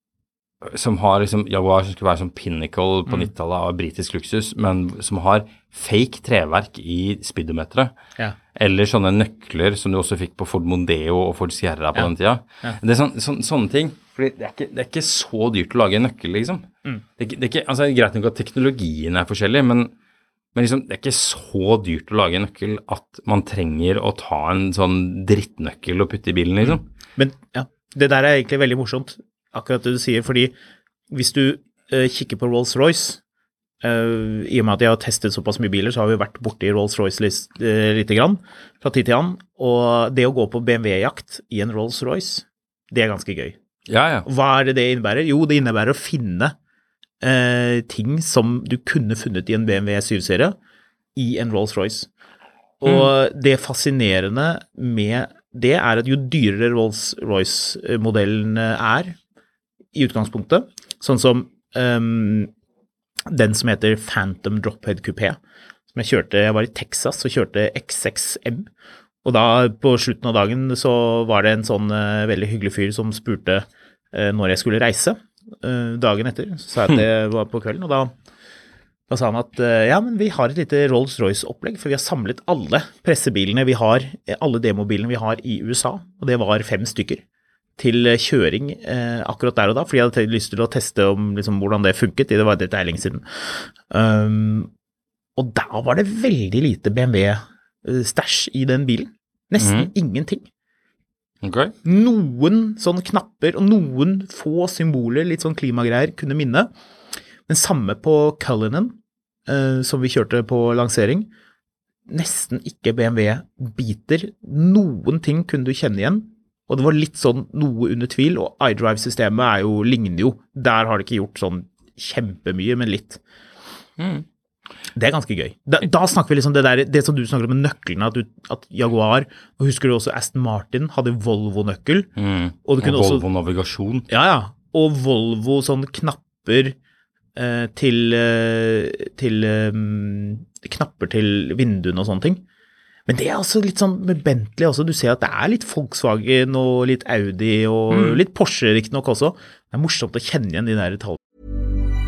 som har liksom, Jaguar som skulle være som pinnacle på mm. nittitallet av britisk luksus, men som har fake treverk i speedometeret. Ja. Eller sånne nøkler som du også fikk på Ford Mondeo og Ford Sierra på ja. Den tida. Ja. Det er sånn, sånn, sånne ting, fordi det er, ikke, det er ikke så dyrt å lage en nøkkel, liksom. Mm. Det, er, det, er ikke, altså, det er greit nok at teknologien er forskjellig, men, men liksom, det er ikke så dyrt å lage en nøkkel at man trenger å ta en sånn drittnøkkel og putte i bilen, liksom. Mm. Men ja, det der er egentlig veldig morsomt, akkurat det du sier, fordi hvis du uh, kikker på Rolls-Royce, uh, i og med at jeg har testet såpass mye biler, så har vi vært borte i Rolls-Royce litt, uh, litt grann, fra tid til annen, og det å gå på B M W-jakt i en Rolls-Royce, det er ganske gøy. Ja, ja. Hva er det det innebærer? Jo, det innebærer å finne uh, ting som du kunne funnet i en B M W syv-serie i en Rolls-Royce. Og mm. det fascinerende med det er at jo dyrere Rolls-Royce-modellen er, i utgangspunktet, sånn som um, den som heter Phantom Drophead Coupé, som jeg kjørte, jeg var i Texas og kjørte X seks M, og da på slutten av dagen så var det en sånn uh, veldig hyggelig fyr som spurte uh, når jeg skulle reise uh, dagen etter, så sa jeg at det var på kvelden, og da, da sa han at uh, ja, men vi har et lite Rolls-Royce-opplegg, for vi har samlet alle pressebilene vi har, alle demobilene vi har i U S A, og det var fem stykker, til kjøring eh, akkurat der og da, fordi jeg hadde lyst til å teste om liksom, hvordan det funket, det var dette er lenge siden. Um, og da var det veldig lite B M W-stæsj i den bilen. Nesten mm. ingenting. Okay. Noen sånne knapper, og noen få symboler, litt sånn klimagreier, kunne minne. Men samme på Cullinan, eh, som vi kjørte på lansering, nesten ikke B M W-biter. Noen ting kunne du kjenne igjen, og det var litt sånn noe under tvil, og iDrive-systemet er jo, ligner jo, der har det ikke gjort sånn kjempemye, men litt. Mm. Det er ganske gøy. Da, da snakker vi liksom det der, det som du snakker om med nøklene, at, du, at Jaguar, og husker du også Aston Martin, hadde Volvo-nøkkel. Mm. Og, og Volvo-navigasjon. Ja, ja, og Volvo sånne knapper eh, til, eh, til eh, knapper til vinduene og sånne ting. Men det er også litt sånn med Bentley også, du ser at det er litt Volkswagen og litt Audi og mm. litt Porsche riktignok også. Det er morsomt å kjenne igjen de der tallene.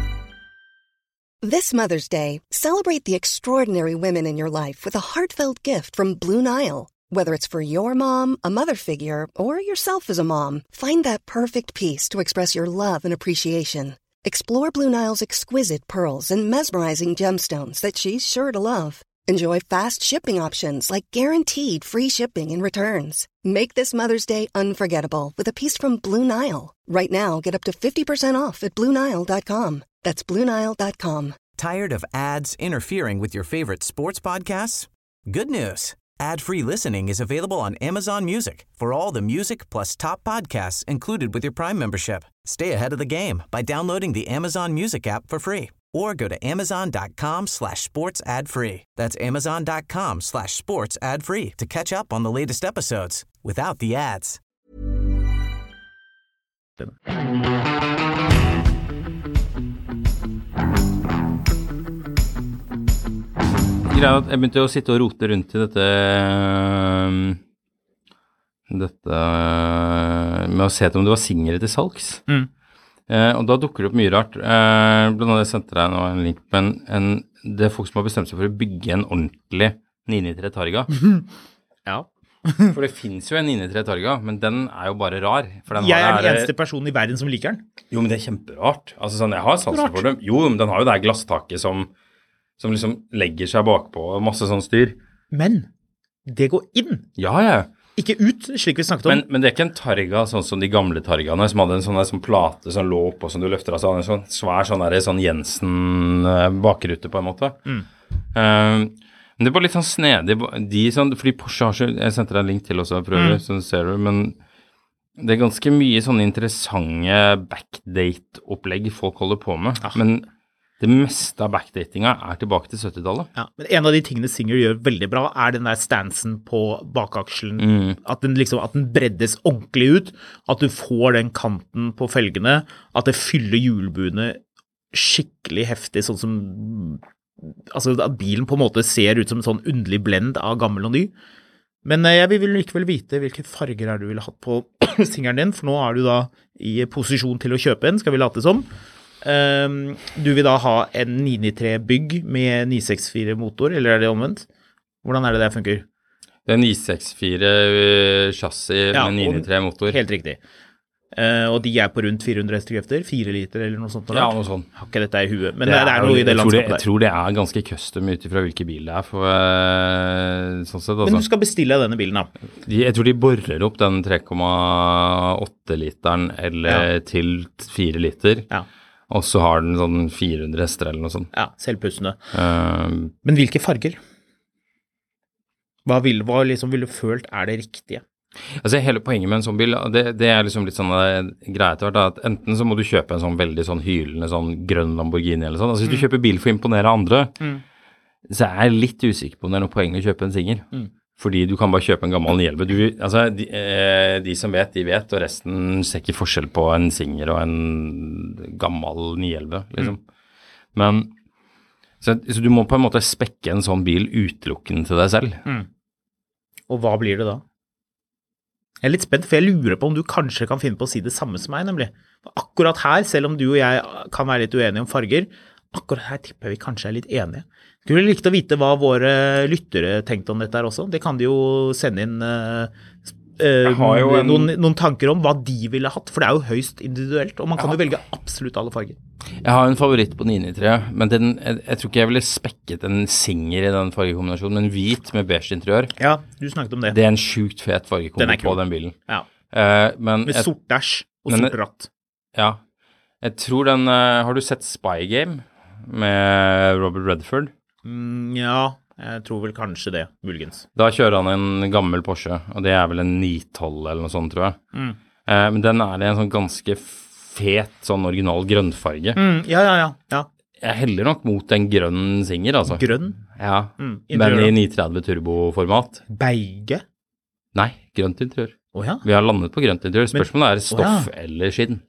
This Mother's Day, celebrate the extraordinary women in your life with a heartfelt gift from Blue Nile. Whether it's for your mom, a mother figure, or yourself as a mom, find that perfect piece to express your love and appreciation. Explore Blue Nile's exquisite pearls and mesmerizing gemstones that she's sure to love. Enjoy fast shipping options like guaranteed free shipping and returns. Make this Mother's Day unforgettable with a piece from Blue Nile. Right now, get up to fifty percent off at Blue Nile dot com. That's Blue Nile dot com. Tired of ads interfering with your favorite sports podcasts? Good news. Ad-free listening is available on Amazon Music for all the music plus top podcasts included with your Prime membership. Stay ahead of the game by downloading the Amazon Music app for free or go to amazon.com slash sports ad free. That's amazon.com slash sports ad free to catch up on the latest episodes without the ads. Jeg begynte å sitte og rote rundt i dette dette med å se om det var singere til salgs. Mm. Eh, og da dukker det opp mye rart. Eh, blant annet jeg sendte deg nå en link på en, en, det er folk som har bestemt seg for å bygge en ordentlig ni nitti-tre Targa. Ja. For det finnes jo en ni nitti-tre Targa, men den er jo bare rar. For den jeg er har den der, eneste personen i verden som liker den. Jo, men det er kjemperart. Altså sånn, jeg har sansen for det. Jo, men den har jo det glasstaket som som liksom legger seg bakpå og masse sånn styr. Men det går inn. Ja, ja. Ikke ut, slik vi snakket om. Men, men det er ikke en Targa sånn som de gamle Targaene, som hadde en sånn, sånn plate som lå opp, og som du løfter av seg, en sånn svær sånn, der, sånn Jensen-bakrute på en måte. Mm. Uh, men det er bare litt sånn snedig, de sånn, fordi Porsche har så, jeg sendte deg en link til også, prøver, mm. sånn ser du, men det er ganske mye sånne interessante backdate-opplegg folk holder på med, ja. Men det meste av backdatinga er tilbake til syttitallet. Ja, men en av de tingene Singer gjør veldig bra er den der stansen på bakaksjen. Mm. At, den liksom, at den breddes ordentlig ut, at du får den kanten på felgene, at det fyller hjulbuene skikkelig heftig, sånn som altså at bilen på en måte ser ut som en sånn underlig blend av gammel og ny. Men jeg vil likevel vite hvilke farger er du ville hatt på Singeren din, for nå er du da i posisjon til å kjøpe en, skal vi late som. Um, du vil da ha en ni nitti-tre bygg med ni sekstifire motor, eller er det omvendt? Hvordan er det det funker? Det er ni sekstifire chassis ja, med ni nitti-tre motor. Helt riktig. Uh, og de er på rundt fire hundre hestekrefter, fire liter eller noe sånt. Ja, noe sånt. Har ikke dette i huet, men det er, det er noe i det landskapet der. Jeg tror det er ganske custom ut ifra hvilke bil det er, for uh, sånn sett. Altså. Men du skal bestille denne bilen da? De, jeg tror de borrer opp den tre komma åtte literen eller ja. Til fire liter. Ja. Og så har den sånn fire hundre hester eller noe sånt. Ja, selvpussende. Uh, Men hvilke farger? Hva, vil, hva liksom ville du følt er det riktige? Altså hele poenget med en sånn bil, det, det er liksom litt sånn greie til hvert, at enten så må du kjøpe en sånn veldig sånn hylende sånn grønn Lamborghini eller sånn. Altså hvis mm. du kjøper bil for å imponere andre, mm. så er jeg litt usikker på om det er noe poeng å kjøpe en Singer. Mm. Fordi du kan bare kjøpe en gammel ni elleve. Du, altså, de, eh, de som vet, de vet, og resten ser ikke forskjell på en Singer og en gammel ni elleve, liksom. Mm. Men, så, så du må på en måte spekke en sånn bil utelukkende til deg selv. Mm. Og hva blir det da? Jeg er litt spent, for jeg lurer på om du kanskje kan finne på å si det samme som meg, nemlig. Akkurat her, selv om du og jeg kan være litt uenige om farger, akkurat her tipper vi kanskje er litt enige. Skulle likt å vite hva våre lyttere tenkte om dette her også. Det kan de jo sende inn uh, uh, jo en... noen, noen tanker om hva de ville hatt, for det er jo høyst individuelt, og man kan ja. Jo velge absolutt alle farger. Jeg har en favoritt på ni nitti-tre, men den, jeg, jeg tror ikke jeg ville spekket en Singer i den fargekombinasjonen, men hvit med beige interiør. Ja, du snakket om det. Det er en sjukt fet fargekombo på den bilen. Ja, uh, men med sort dash og sort ratt. Ja, jeg tror den, uh, har du sett Spy Game med Robert Redford? Mm, ja, jeg tror vel kanskje det, muligens. Da kjører han en gammel Porsche, og det er vel en ni tolv eller noe sånt, tror jeg. Mm. Uh, men den er en sånn ganske fet, sånn original grønnfarge. Mm, ja, ja, ja, ja. Jeg heller nok mot en grønn Singer, altså. Grønn? Ja, mm, men i ni tretti turbo-format. Beige? Nei, grønt interiør. Oh, ja. Vi har landet på grønt interiør. Spørsmålet er stoff oh, ja. Eller skinn.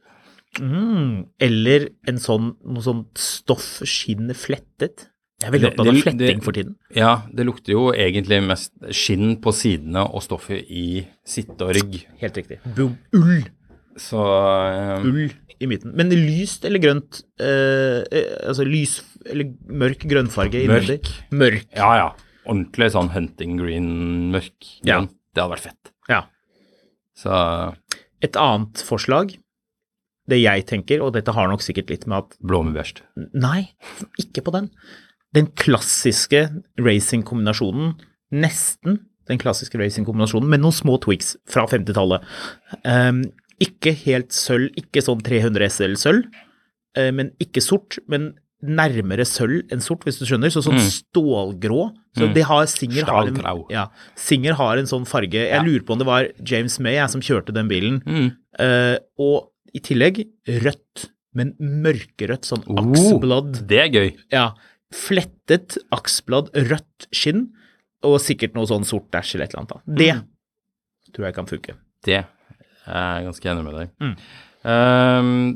Mm, eller en sånn, noe sånn stoff skinn flettet. Jeg er veldig opptatt av fletting det, for tiden. Ja, det lukter jo egentlig mest skinn på sidene og stoffet i sitte og rygg. Helt riktig. Ull. Så, um, Ull i midten. Men lyst eller grønt, eh, altså lys eller mørk grønnfarge innvendig? Mørk. Mørk. Ja, ja. Ordentlig sånn hunting green mørk. Ja. Grønn. Det hadde vært fett. Ja. Så. Et annet forslag, det jeg tenker, og dette har nok sikkert litt med at... Blå med best. Nei, ikke på den. Den klassiske racing-kombinasjonen, nesten den klassiske racing-kombinasjonen, med noen små tweaks fra femtitallet. Um, ikke helt sølv, ikke sånn tre hundre S L sølv, uh, men ikke sort, men nærmere sølv enn sort, hvis du skjønner, så sånn mm. stålgrå. Så mm. det har, Singer har, en, ja, Singer har en sånn farge. Jeg ja. lurer på om det var James May jeg, som kjørte den bilen. Mm. Uh, og i tillegg rødt, men mørkerødt, sånn oh, aksblad. Det er gøy. Ja, flettet aksblad, rødt skinn, og sikkert noe sånn sort dash eller et eller annet. Det mm. tror jeg kan funke. Det er jeg ganske enig med deg. Mm. Um,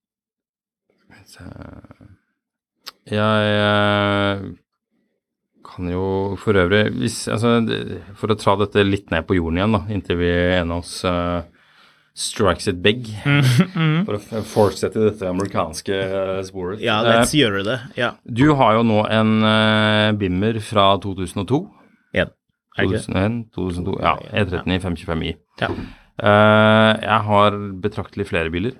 jeg uh, kan jo for øvrig, hvis, altså, for å tra dette litt ned på jorden igjen da, inntil vi en av oss uh, strikes it big, mm, mm. for å fortsette dette amerikanske sporet. Ja, let's uh, gjøre det, ja. Du har jo nå en uh, Bimmer fra to tusen og to. En, er det to tusen og en, to tusen og to, ja, E tretten i fem tjuefem i. Ja. Uh, jeg har betraktelig flere biler.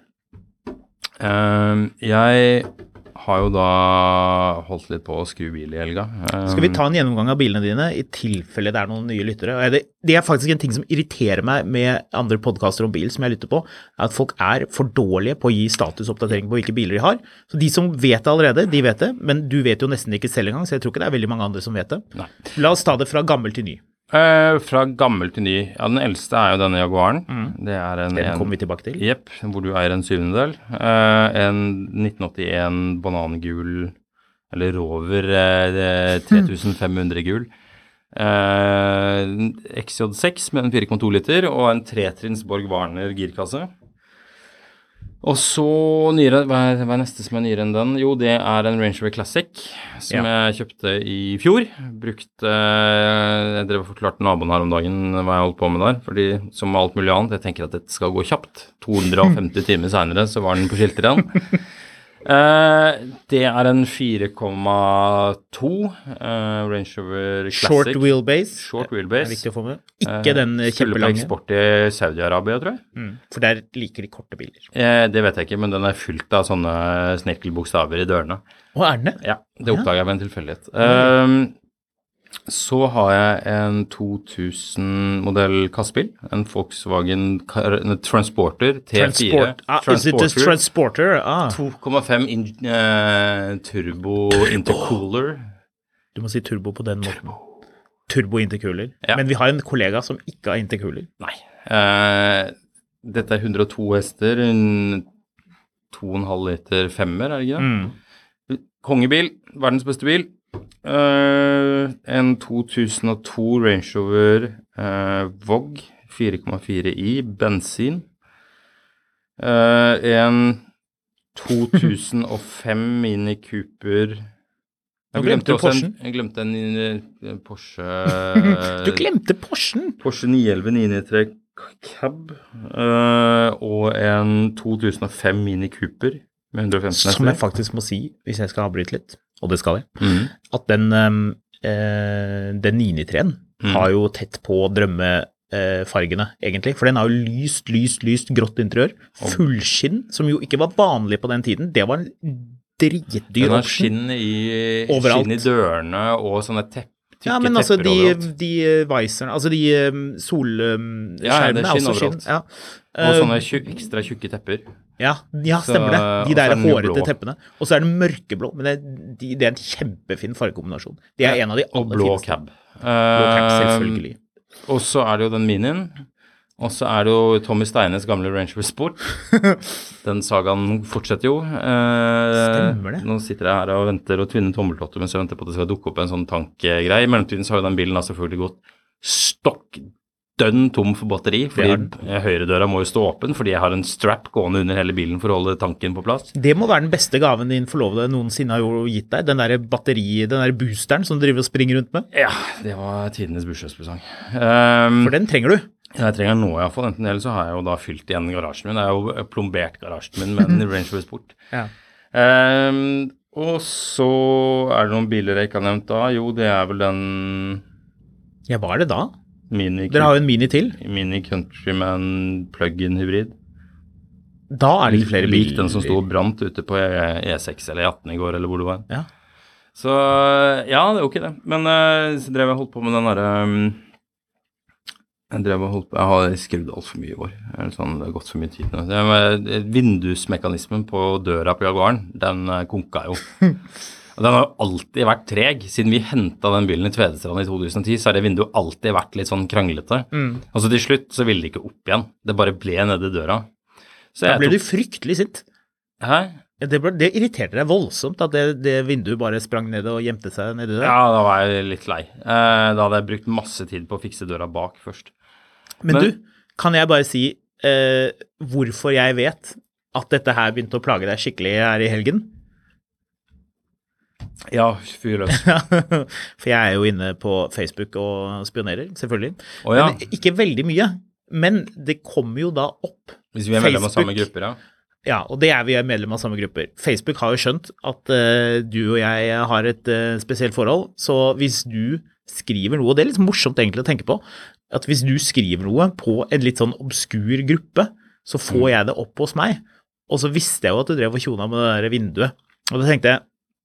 Uh, jeg har jo da holdt litt på å skru bil i helga. Uh, Skal vi ta en gjennomgang av bilene dine i tilfelle det er noen nye lyttere? Det, det er faktisk en ting som irriterer meg med andre podcaster om bil som jeg lytter på, er at folk er for dårlige på å gi statusoppdatering på hvilke biler de har. Så de som vet det allerede, de vet det, men du vet jo nesten ikke selv engang, så jeg tror ikke det er veldig mange andre som vet det. Nei. La oss ta det fra gammel til ny. Uh, fra gammel til ny. Ja, den eldste er jo denne Jaguaren. Mm. Det er en, den kommer vi tilbake til. Jepp, hvor du eier en syvendedel. Uh, en nitten åttien banangul, eller Rover uh, tre tusen fem hundre gul. Uh, X J seks med en fire komma to liter, og en tretrinns Borg Warner girkasse. Og så nyere, hva er, hva er neste som er nyere enn den? Jo, det er en Range Rover Classic, som ja. jeg kjøpte i fjor. Brukte, jeg drev og forklarte naboen her om dagen hva jeg holdt på med der, fordi som alt mulig annet, jeg tenker at dette skal gå kjapt. to hundre og femti timer senere så var den på skilter igjen. Uh, det er en fire komma to uh, Range Rover Classic. Short wheelbase. Short wheelbase. Det er viktig å få med. Ikke uh, den kjempelange. Skulle på eksport i Saudi-Arabia, tror jeg. Mm, for der liker de korte biler. Uh, det vet jeg ikke, men den er fylt av sånne snirkelbokstaver i dørene. Å, er den det? Ja, det oppdaget jeg ved en tilfeldighet. Uh, Så har jeg en to tusen modell kassebil, en Volkswagen en Transporter T fire. Transport. Ah, Transporter. Is it a Transporter? Ah. to komma fem in, uh, turbo intercooler. Du må si turbo på den måten. Turbo, turbo intercooler. Ja. Men vi har en kollega som ikke har intercooler. Nei. Uh, dette er hundre og to hester, en to komma fem liter femmer, er det ikke det? Mm. Kongebil, verdens beste bil. Uh, en to tusen og to Range Rover uh, Vogue fire komma fire i, bensin. Uh, en to tusen og fem Mini Cooper. Jeg glemte også en, jeg glemte en, en Porsche. Du glemte Porschen? Porsche ni elleve ni nittitre Cab uh, og en to tusen og fem Mini Cooper med hundre og femten hester. Som jeg faktisk må si, hvis jeg skal avbryte litt, og det skal jeg, mm. at den, øh, den ni nittitre mm. har jo tett på drømmefargene, øh, egentlig. For den har jo lyst, lyst, lyst grått interiør. Fullskinn, som jo ikke var vanlig på den tiden. Det var en dritdyr option. Den har skinn i, skinn i dørene og sånne tepp. Ja, men altså de, de viserne, altså de solskjermene ja, ja, er også skinn. Ja. Og sånne tjuk, ekstra tjukke tepper. Ja, ja stemmer så, det. De der hårete teppene. Og så er det mørkeblå, men det, de, det er en kjempefin fargekombinasjon. Det er ja, en av de aller fineste. Og blå cab. Blå cab, selvfølgelig. Uh, og så er det jo den minien. Og så er det jo Tommy Steines gamle Range Rover Sport. Den sagaen fortsetter jo. Uh, stemmer det. Nå sitter jeg her og venter og tvinner tommeltotter mens jeg venter på at det skal dukke opp en sånn tankgreie. I mellomtiden så har jo den bilen da selvfølgelig gått stokk dønn tom for batteri, fordi høyredøra må jo stå åpen, fordi jeg har en strap gående under hele bilen for å holde tanken på plass. Det må være den beste gaven din forlovede noensinne har jo gitt deg, den der batteri, den der boosteren som du driver og springer rundt med. Ja, det var tidenes bursdagspresang. Um, for den trenger du. Jeg trenger den nå i hvert fall, enten eller så har jeg jo da fylt igjen garasjen min. Jeg har jo plombert garasjen min med en Range Rover Sport. Ja. Um, og så er det noen biler jeg ikke har nevnt da. Jo, det er vel den... Ja, hva er det da? Mini, Dere har jo en Mini til. Mini Countryman plug-in hybrid. Da er det ikke flere biler. Lik den som stod brant ute på E seks eller E atten i går, eller hvor det var. Ja. Så ja, det er jo ikke det. Men uh, så drev jeg holdt på med den der um, Jeg drev og holdt på, jeg har skrevet alt for mye i år. Sånn, det har gått for mye tid nå. Det, vindusmekanismen på døra på Jaguaren, den konka jo. Og den har alltid vært treg. Siden vi hentet den bilen i Tvedestrand i to tusen og ti, så har det vinduet alltid vært litt sånn kranglete. Mm. Og så til slutt så ville det ikke opp igjen. Det bare ble nede i døra. Så da ble tok... du fryktelig sint. Hæ? Det, ble, det irriterte deg voldsomt at det, det vinduet bare sprang ned og gjemte seg nede der. Ja, da var jeg litt lei. Eh, da hadde jeg brukt masse tid på å fikse døra bak først. Men, Men du, kan jeg bare si eh, hvorfor jeg vet at dette her begynte å plage deg skikkelig her i helgen? Ja, fyr løs. For jeg er jo inne på Facebook og spionerer, selvfølgelig. Oh, ja. Men ikke veldig mye. Men det kommer jo da opp. Hvis vi er medlem av samme grupper, ja. Ja, og det er vi er medlem av samme grupper. Facebook har jo skjønt at uh, du og jeg har et uh, spesielt forhold, så hvis du skriver noe, og det er litt morsomt egentlig å tenke på, at hvis du skriver noe på en litt sånn obskur gruppe, så får mm. jeg det opp hos meg. Og så visste jeg jo at du drev og tjona med det der vinduet. Og da tenkte jeg,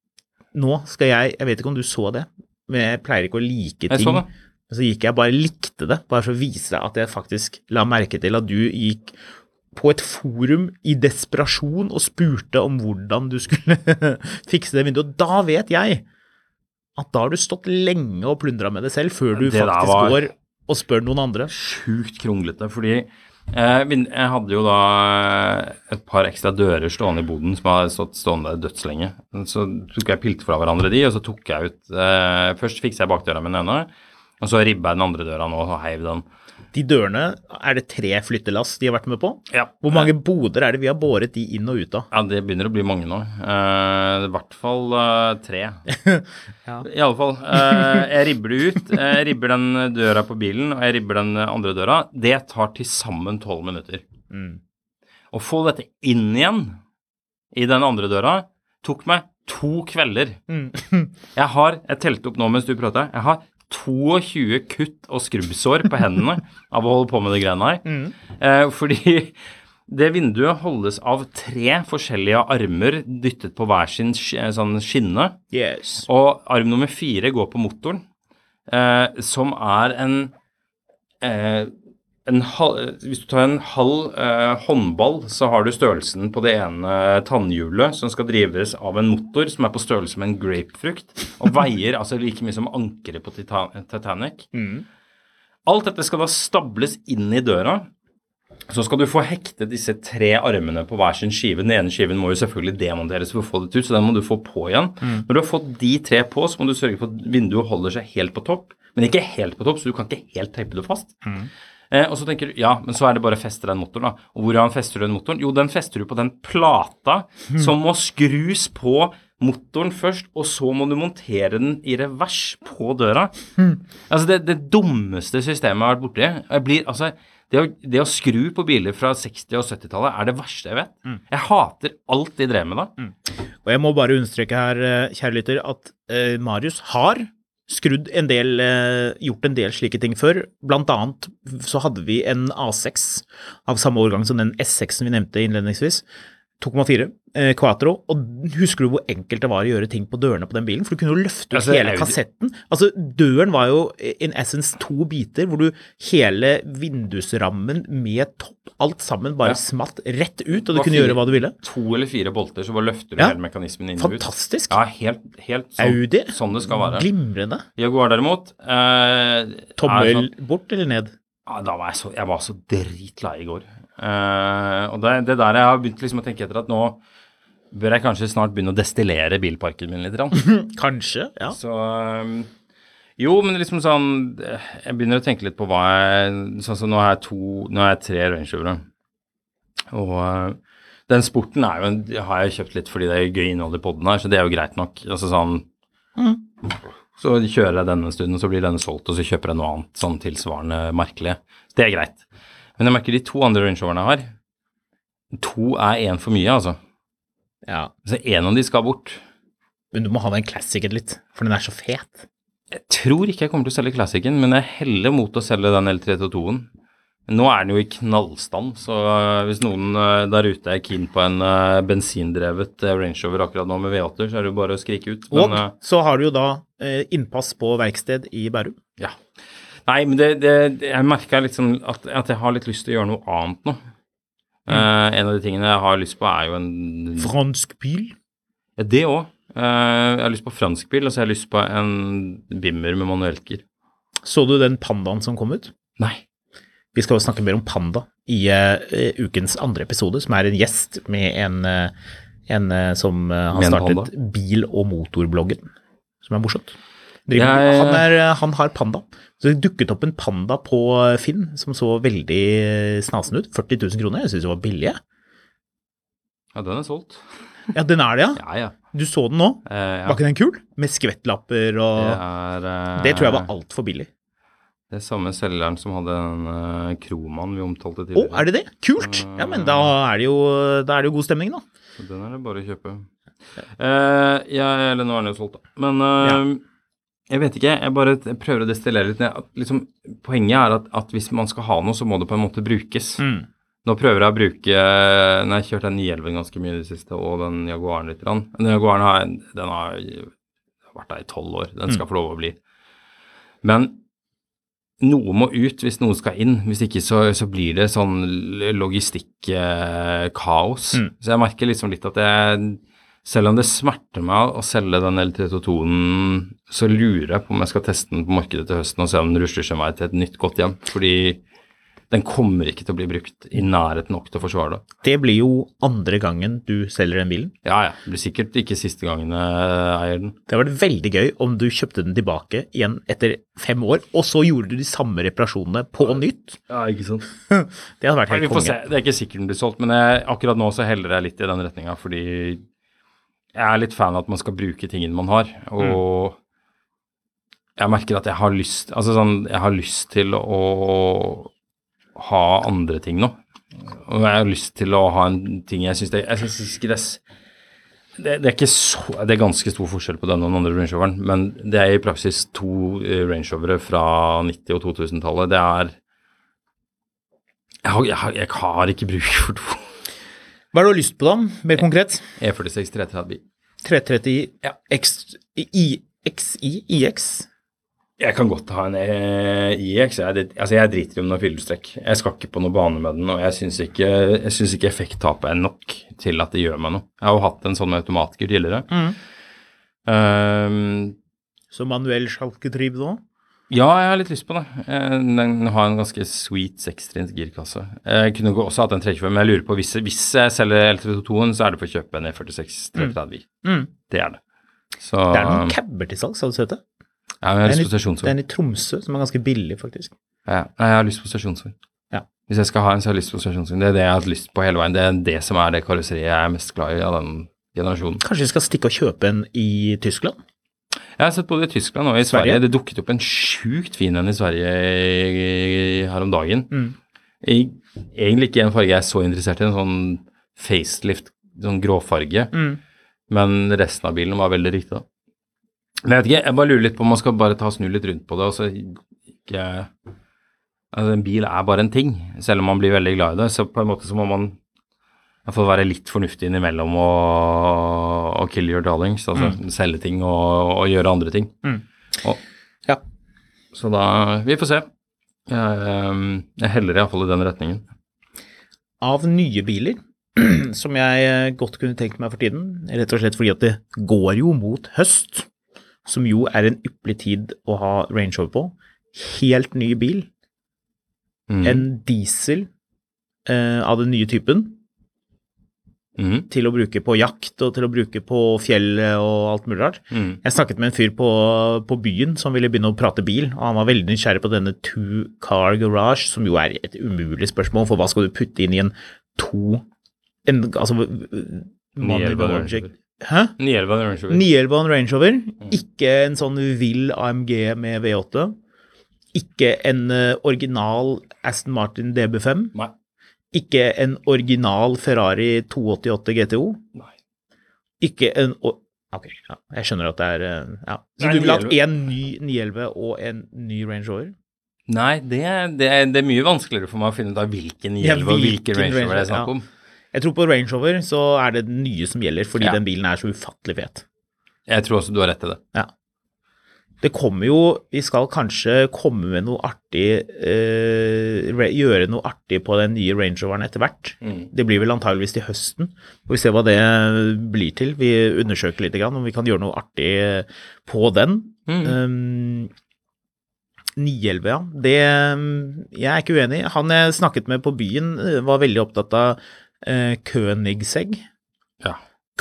nå skal jeg, jeg vet ikke om du så det, men jeg pleier ikke å like ting. Jeg så det. Så gikk jeg bare likte det, bare så viser det at jeg faktisk la merke til at du gikk på et forum i desperasjon og spurte om hvordan du skulle fikse det vinduet. Og da vet jeg at da har du stått lenge og plundret med det selv, før du det faktisk går og spør noen andre. Sjukt kronglete, fordi eh, jeg hadde jo da et par ekstra dører stående i boden som hadde stått stående dødslenge. Så tok jeg pilt fra hverandre de, og så tok jeg ut, eh, først fikset jeg bakdøra med den ene, og så ribba jeg den andre døra nå og heiv den. De dørene, er det tre flyttelass de har vært med på? Ja. Hvor mange boder er det vi har båret de inn og ut av? Ja, det begynner å bli mange nå. Uh, I hvert fall uh, tre. Ja. I alle fall. Uh, jeg ribber det ut. Jeg ribber den døra på bilen, og jeg ribber den andre døra. Det tar til sammen tolv minutter. Mm. Å få dette inn igjen i den andre døra tok meg to kvelder. Mm. jeg har, jeg telte opp nå mens du pratet, jeg har tjueto kutt og skrubbsår på hendene av å holde på med det greiene her. Mm. Eh, fordi det vinduet holdes av tre forskjellige armer dyttet på hver sin sånn skinne. Yes. Og arm nummer fire går på motoren, eh, som er en, eh, en halv, hvis du tar en halv eh, håndball, så har du størrelsen på det ene tannhjulet som skal drives av en motor som er på størrelse med en grapefrukt, og veier altså like mye som ankeret på Titanic. Mm. Alt dette skal da stables inn i døra, så skal du få hekte disse tre armene på hver sin skive. Den ene skiven må jo selvfølgelig demonteres for å få det ut, så den må du få på igjen. Mm. Når du har fått de tre på, så må du sørge for at vinduet holder seg helt på topp, men ikke helt på topp, så du kan ikke helt teipe det fast. Mm. Eh, og så tenker du, ja, men så er det bare å feste den motoren da. Og hvordan fester du den motoren? Jo, den fester du på den plata mm. som må skrus på motoren først, og så må du montere den i revers på døra. Mm. Altså, det, det dummeste systemet jeg har vært borti. Jeg blir, altså, det å, det å skru på biler fra seksti- og syttitallet er det verste jeg vet. Mm. Jeg hater alt de drev med da. Mm. Og jeg må bare understreke her, kjære lytter, at uh, Marius har skrudd en del, eh, gjort en del slike ting før. Blant annet så hadde vi en A seks av samme årgang som den S seks-en vi nevnte innledningsvis. to komma fire eh, Quattro, og husker du hvor enkelt det var å gjøre ting på dørene på den bilen? For du kunne jo løfte ut altså, hele kassetten. Altså, døren var jo in essence to biter, hvor du hele vindusrammen med topp, alt sammen bare ja. smatt rett ut, og du kunne fire, gjøre hva du ville. To eller fire bolter, så bare løfter du ja. hele mekanismen inn og ut. Fantastisk. Ja, helt, helt sånn, Audi, sånn det skal være. Glimrende. Jaguar derimot. Eh, Tommel sånn, bort eller ned? Ja, da var jeg så, jeg var så dritlei i går. Uh, og det, det der jeg har begynt liksom å tenke etter at nå bør jeg kanskje snart begynne å destillere bilparken min litt. Kanskje, ja. Så, um, jo, men liksom sånn, jeg begynner å tenke litt på hva jeg, sånn som nå har jeg to, nå har jeg tre Range Rovere. Og uh, den sporten er jo en, har jeg kjøpt litt fordi det er gøy innhold i podden her, så det er jo greit nok. Altså sånn, mm. så kjører jeg denne stunden, og så blir denne solgt, og så kjøper jeg noe annet, sånn tilsvarende merkelig. Det er greit. Men jeg merker de to andre Range Roverne jeg har, to er en for mye, altså. Ja. Så en av de skal bort. Men du må ha den Classicen litt, for den er så fet. Jeg tror ikke jeg kommer til å selge Classicen, men jeg heller mot å selge den L tre tjueto-en. Nå er den jo i knallstand, så hvis noen der ute er keen på en bensindrevet Range Rover akkurat nå med V åtte, så er det jo bare å skrike ut. Men, og så har du jo da innpass på verksted i Bærum. Ja. Nei, men det, det, jeg merker liksom at, at jeg har litt lyst til å gjøre noe annet nå. Mm. Uh, en av de tingene jeg har lyst på er jo en... Fransk bil? Ja, det også. Uh, jeg har lyst på fransk bil, og så har jeg lyst på en bimmer med manuelker. Så du den pandaen som kom ut? Nei. Vi skal jo snakke mer om panda i uh, ukens andre episode, som er en gjest med en, uh, en uh, som uh, har startet bil- og motorbloggen, som er morsomt. Jeg... Han, er, han har panda. Så det dukket opp en panda på Finn som så veldig snasen ut. førti tusen kroner, jeg synes det var billig. Ja, den er solgt. Ja, den er det, ja? Ja, ja. Du så den nå? Eh, ja. Var ikke den kul? Med skvettlapper og... Det, er, eh... det tror jeg var alt for billig. Det er samme selgeren som hadde en uh, Kroman vi omtalte tidligere. Å, er det det? Kult! Ja, men da er det jo, da er det jo god stemning da. Så den er det bare å kjøpe. Uh, ja, eller nå er den jo solgt da. Men... Uh, ja. Jeg vet ikke, jeg bare prøver å destillere litt. Liksom, poenget er at, at hvis man skal ha noe, så må det på en måte brukes. Mm. Nå prøver jeg å bruke, når jeg har kjørt den nine eleven ganske mye i det siste, og den Jaguaren litt. Den Jaguaren har, den har vært der i tolv år, den skal mm. få lov å bli. Men noe må ut hvis noe skal inn, hvis ikke så, så blir det sånn logistikk-kaos. Mm. Så jeg merker liksom litt at jeg... Selv om det smerter meg å selge den L tre tjueto-en, så lurer jeg på om jeg skal teste den på markedet til høsten og se om den rusler seg meg til et nytt godt hjem, fordi den kommer ikke til å bli brukt i nærheten nok til å forsvare det. Det blir jo andre gangen du selger den bilen. Ja, ja. Det blir sikkert ikke siste gangen jeg eier den. Det hadde vært veldig gøy om du kjøpte den tilbake igjen etter fem år, og så gjorde du de samme reparasjonene på nytt. Ja, ikke sant. Det hadde vært helt konge. Det er ikke sikkert den blir solgt, men jeg, akkurat nå så heller jeg litt i den retningen, fordi jeg er litt fan av at man skal bruke tingene man har, og mm. jeg merker at jeg har lyst, altså sånn, jeg har lyst til å ha andre ting nå, og jeg har lyst til å ha en ting jeg synes det, jeg synes ikke det, det, det er ikke så, det er ganske stor forskjell på den og den andre Range Roveren, men det er i praksis to Range Rovere fra nitti- og to tusen-tallet, det er, jeg har, jeg har, jeg har ikke bruk for to. Hva har du lyst på da, mer konkret? E førtiseks tre tretti. tre tretti, ja. X, I, X, I, I X? Jeg kan godt ha en I X. Jeg, altså jeg driter om noe fyllestrekk. Jeg skal ikke på noe bane med den, og jeg synes ikke, jeg synes ikke effekttapet er nok til at det gjør meg noe. Jeg har jo hatt en sånn med automatgir tidligere. Mm. Um, Så manuell sjalkedriv da? Ja, jeg har litt lyst på det. Den har en ganske sweet sekstrins girkasse. Jeg kunne også hatt en tre tjuefem, men jeg lurer på hvis, hvis jeg selger L tre tjueto-en, så er det for å kjøpe en E førtiseks tre tretti. Mm. Det er det. Så, det er noen cabber til salg, har du sett det? Ja, jeg har lyst på stasjonsvogn. Det er en i Tromsø, som er ganske billig, faktisk. Ja, jeg har lyst på stasjonsvogn. Ja. Hvis jeg skal ha en, så har jeg lyst på stasjonsvogn. Det er det jeg har lyst på hele veien. Det er det som er det karosseriet jeg er mest glad i av den generasjonen. Kanskje vi skal stikke og kjøpe en i Tyskland? Jeg har sett både i Tyskland og i Sverige. Sverige. Det dukket opp en sjukt fin en i Sverige her om dagen. Mm. Jeg, egentlig ikke en farge jeg er så interessert i, en sånn facelift, sånn gråfarge. Mm. Men resten av bilen var veldig riktig da. Men jeg vet ikke, jeg bare lurer litt på om man skal bare ta og snu litt rundt på det, og så ikke... Altså, en bil er bare en ting, selv om man blir veldig glad i det, så på en måte så må man i hvert fall være litt fornuftig innimellom og, og kill your darlings, altså mm. selge ting og, og gjøre andre ting. Mm. Og, ja. Så da, vi får se. Jeg, jeg heller i hvert fall i den retningen. Av nye biler, som jeg godt kunne tenkt meg for tiden, rett og slett fordi at det går jo mot høst, som jo er en ypperlig tid å ha Range Rover på. Helt ny bil. Mm. En diesel eh, av den nye typen. Mm. Til å bruke på jakt og til å bruke på fjellet og alt mulig rart. Mm. Jeg snakket med en fyr på, på byen som ville begynne å prate bil, og han var veldig nysgjerrig på denne two-car garage, som jo er et umulig spørsmål, for hva skal du putte inn i en to... En, altså... nine eleven Range Rover. Hæ? nine eleven Range Rover. nine eleven Range Rover. Mm. Ikke en sånn vill A M G med V åtte. Ikke en uh, original Aston Martin D B fem. Nei. Ikke en original Ferrari to åttiåtte G T O. Nei. Ikke en... Ok, ja, jeg skjønner at det er... Ja. Så Nei, du vil ha en ny nine elleve og en ny Range Rover? Nei, det er, det, er, det er mye vanskeligere for meg å finne ut av hvilken nine elleve ja, og hvilken Range Rover det er snakk om. Ja. Jeg tror på Range Rover så er det den nye som gjelder, fordi ja. Den bilen er så ufattelig fet. Jeg tror også du har rett til det. Ja. Det kommer jo, vi skal kanskje komme med noe artig, eh, gjøre noe artig på den nye Range Roveren etter hvert. Mm. Det blir vel antageligvis til høsten. Får vi se hva det blir til. Vi undersøker litt grann om vi kan gjøre noe artig på den. Mm. Um, ni elleve, ja. Det, jeg er ikke uenig. Han jeg snakket med på byen var veldig opptatt av uh, Koenigsegg. Ja.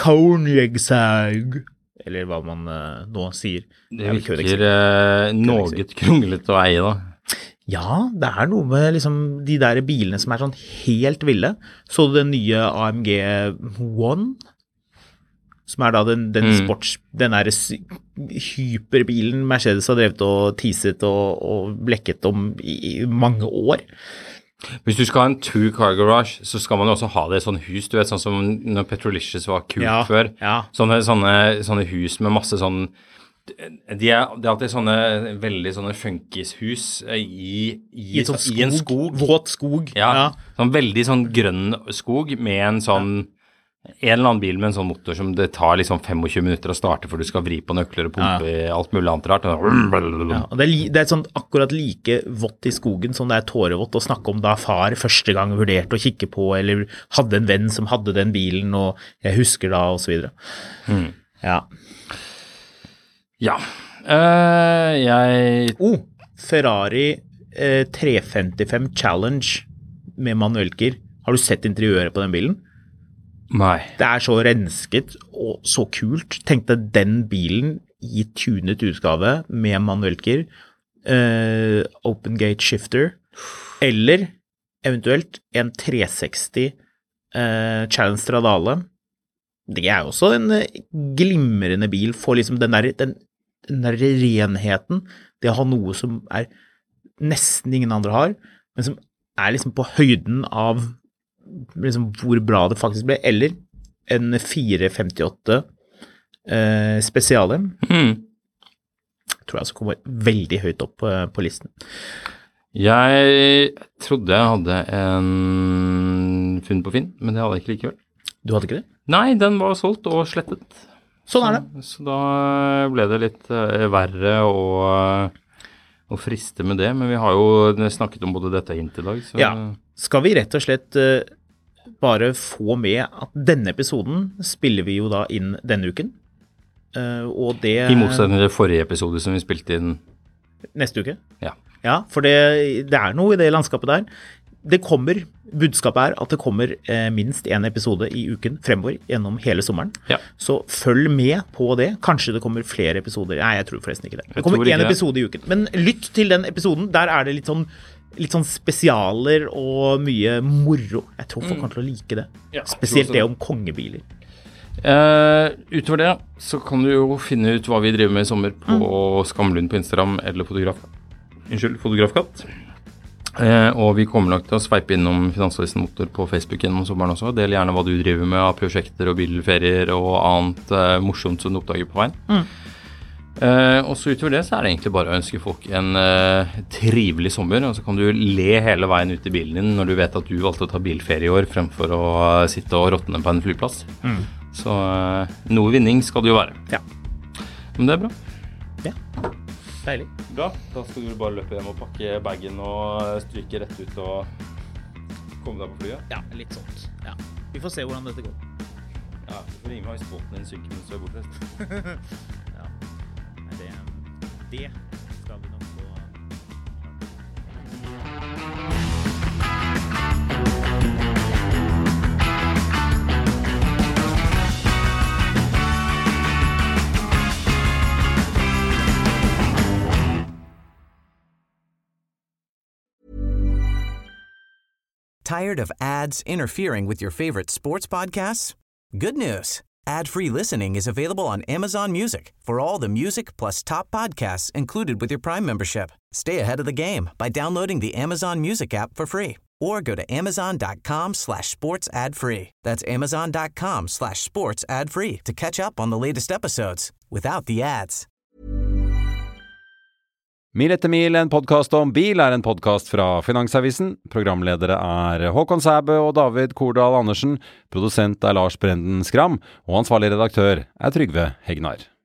Koenigsegg. Eller hva man uh, nå sier. Det virker uh, noe kronglet å eie da. Ja, det er noe med liksom, de der bilene som er sånn helt ville. Så du den nye A M G One? Som er da den, den mm. sports, den der hyperbilen Mercedes har drevet og teaset og, og blekket om i, i mange år. Hvis du skal ha en two car garage, så skal man jo også ha det i sånne hus, du vet, sånn som når Petrolicious var kult ja, før. Ja. Sånne, sånne, sånne hus med masse sånn, de er, det er alltid sånne veldig sånne funkishus i, i, I, sånn i en skog. Våt skog. Ja, ja. Sånn veldig sånn grønn skog med en sånn, ja. En eller annen bil med en sånn motor som det tar liksom tjuefem minutter å starte for du skal vri på nøkler og pumpe ja. alt mulig annet rart. Ja, og det er, det er sånn akkurat like vått i skogen som det er tårevått å snakke om da far første gang vurderte å kikke på, eller hadde en venn som hadde den bilen, og jeg husker da, og så videre. Mm. Ja. Ja. Uh, jeg... Oh, Ferrari uh, tre femtifem Challenge med manuelker. Har du sett interiøret på den bilen? Nei. Det er så rensket og så kult. Tenk deg den bilen i tunet utgave med manuelker, uh, open gate shifter, eller eventuelt en tre seksti uh, Challenge Stradale. Det er jo også en glimrende bil for liksom den der, den, den der renheten, det å ha noe som er nesten ingen andre har, men som er liksom på høyden av liksom hvor bra det faktisk ble, eller en fire femtiåtte eh, spesiale. Mm. Tror jeg altså kommer veldig høyt opp på, på listen. Jeg trodde jeg hadde en funn på Finn, men det hadde jeg ikke likevel. Du hadde ikke det? Nei, den var solgt og slettet. Sånn er det. Så, så da ble det litt uh, verre og, og friste med det, men vi har jo snakket om både dette og hint i dag. Så... Ja, skal vi rett og slett uh, bare få med at denne episoden spiller vi jo da inn denne uken. Uh, og det... I motsetning til forrige episode som vi spilte inn... Neste uke? Ja. Ja, for det, det er noe i det landskapet der. Det kommer, budskapet er at det kommer eh, minst en episode i uken fremover gjennom hele sommeren. Ja. Så følg med på det. Kanskje det kommer flere episoder. Nei, jeg tror forresten ikke det. Det kommer en episode i uken. Men lytt til den episoden. Der er det litt sånn, litt sånn spesialer og mye moro. Jeg tror folk mm. kommer til å like det. Ja, spesielt det om kongebiler. Uh, utover det så kan du jo finne ut hva vi driver med i sommer på mm. Skamlund på Instagram eller fotograf. Unnskyld, fotografkatt. Uh, og vi kommer nok til å sveipe innom Finansavisen Motor på Facebook gjennom sommeren også. Del gjerne hva du driver med av prosjekter og bilferier og annet uh, morsomt som du oppdager på veien. Mm. Uh, og så utover det så er det egentlig bare å ønske folk en uh, trivelig sommer, og så kan du le hele veien ut i bilen din når du vet at du valgte å ta bilferie i år fremfor å uh, sitte og råtne på en flyplass. Mm. Så uh, noe vinning skal det jo være. Ja. Men det er bra. Ja, deilig. Bra, da skal du bare løpe hjem og pakke bagen og stryke rett ut og komme deg på flyet. Ja, litt sånt. Ja. Vi får se hvordan dette går. Ja, du får ringe meg hvis båten din synker mens du er bortrest. Ja. Det, det skal vi nok få. Tired of ads interfering with your favorite sports podcasts? Good news. Ad-free listening is available on Amazon Music for all the music plus top podcasts included with your Prime membership. Stay ahead of the game by downloading the Amazon Music app for free or go to amazon.com slash sports ad free. That's amazon.com slash sports ad free to catch up on the latest episodes without the ads. Mil etter mil, en podcast om bil, er en podcast fra Finansavisen. Programledere er Håkon Sæbø og David Kordal Andersen. Produsent er Lars Brenden Skram, og ansvarlig redaktør er Trygve Hegnar.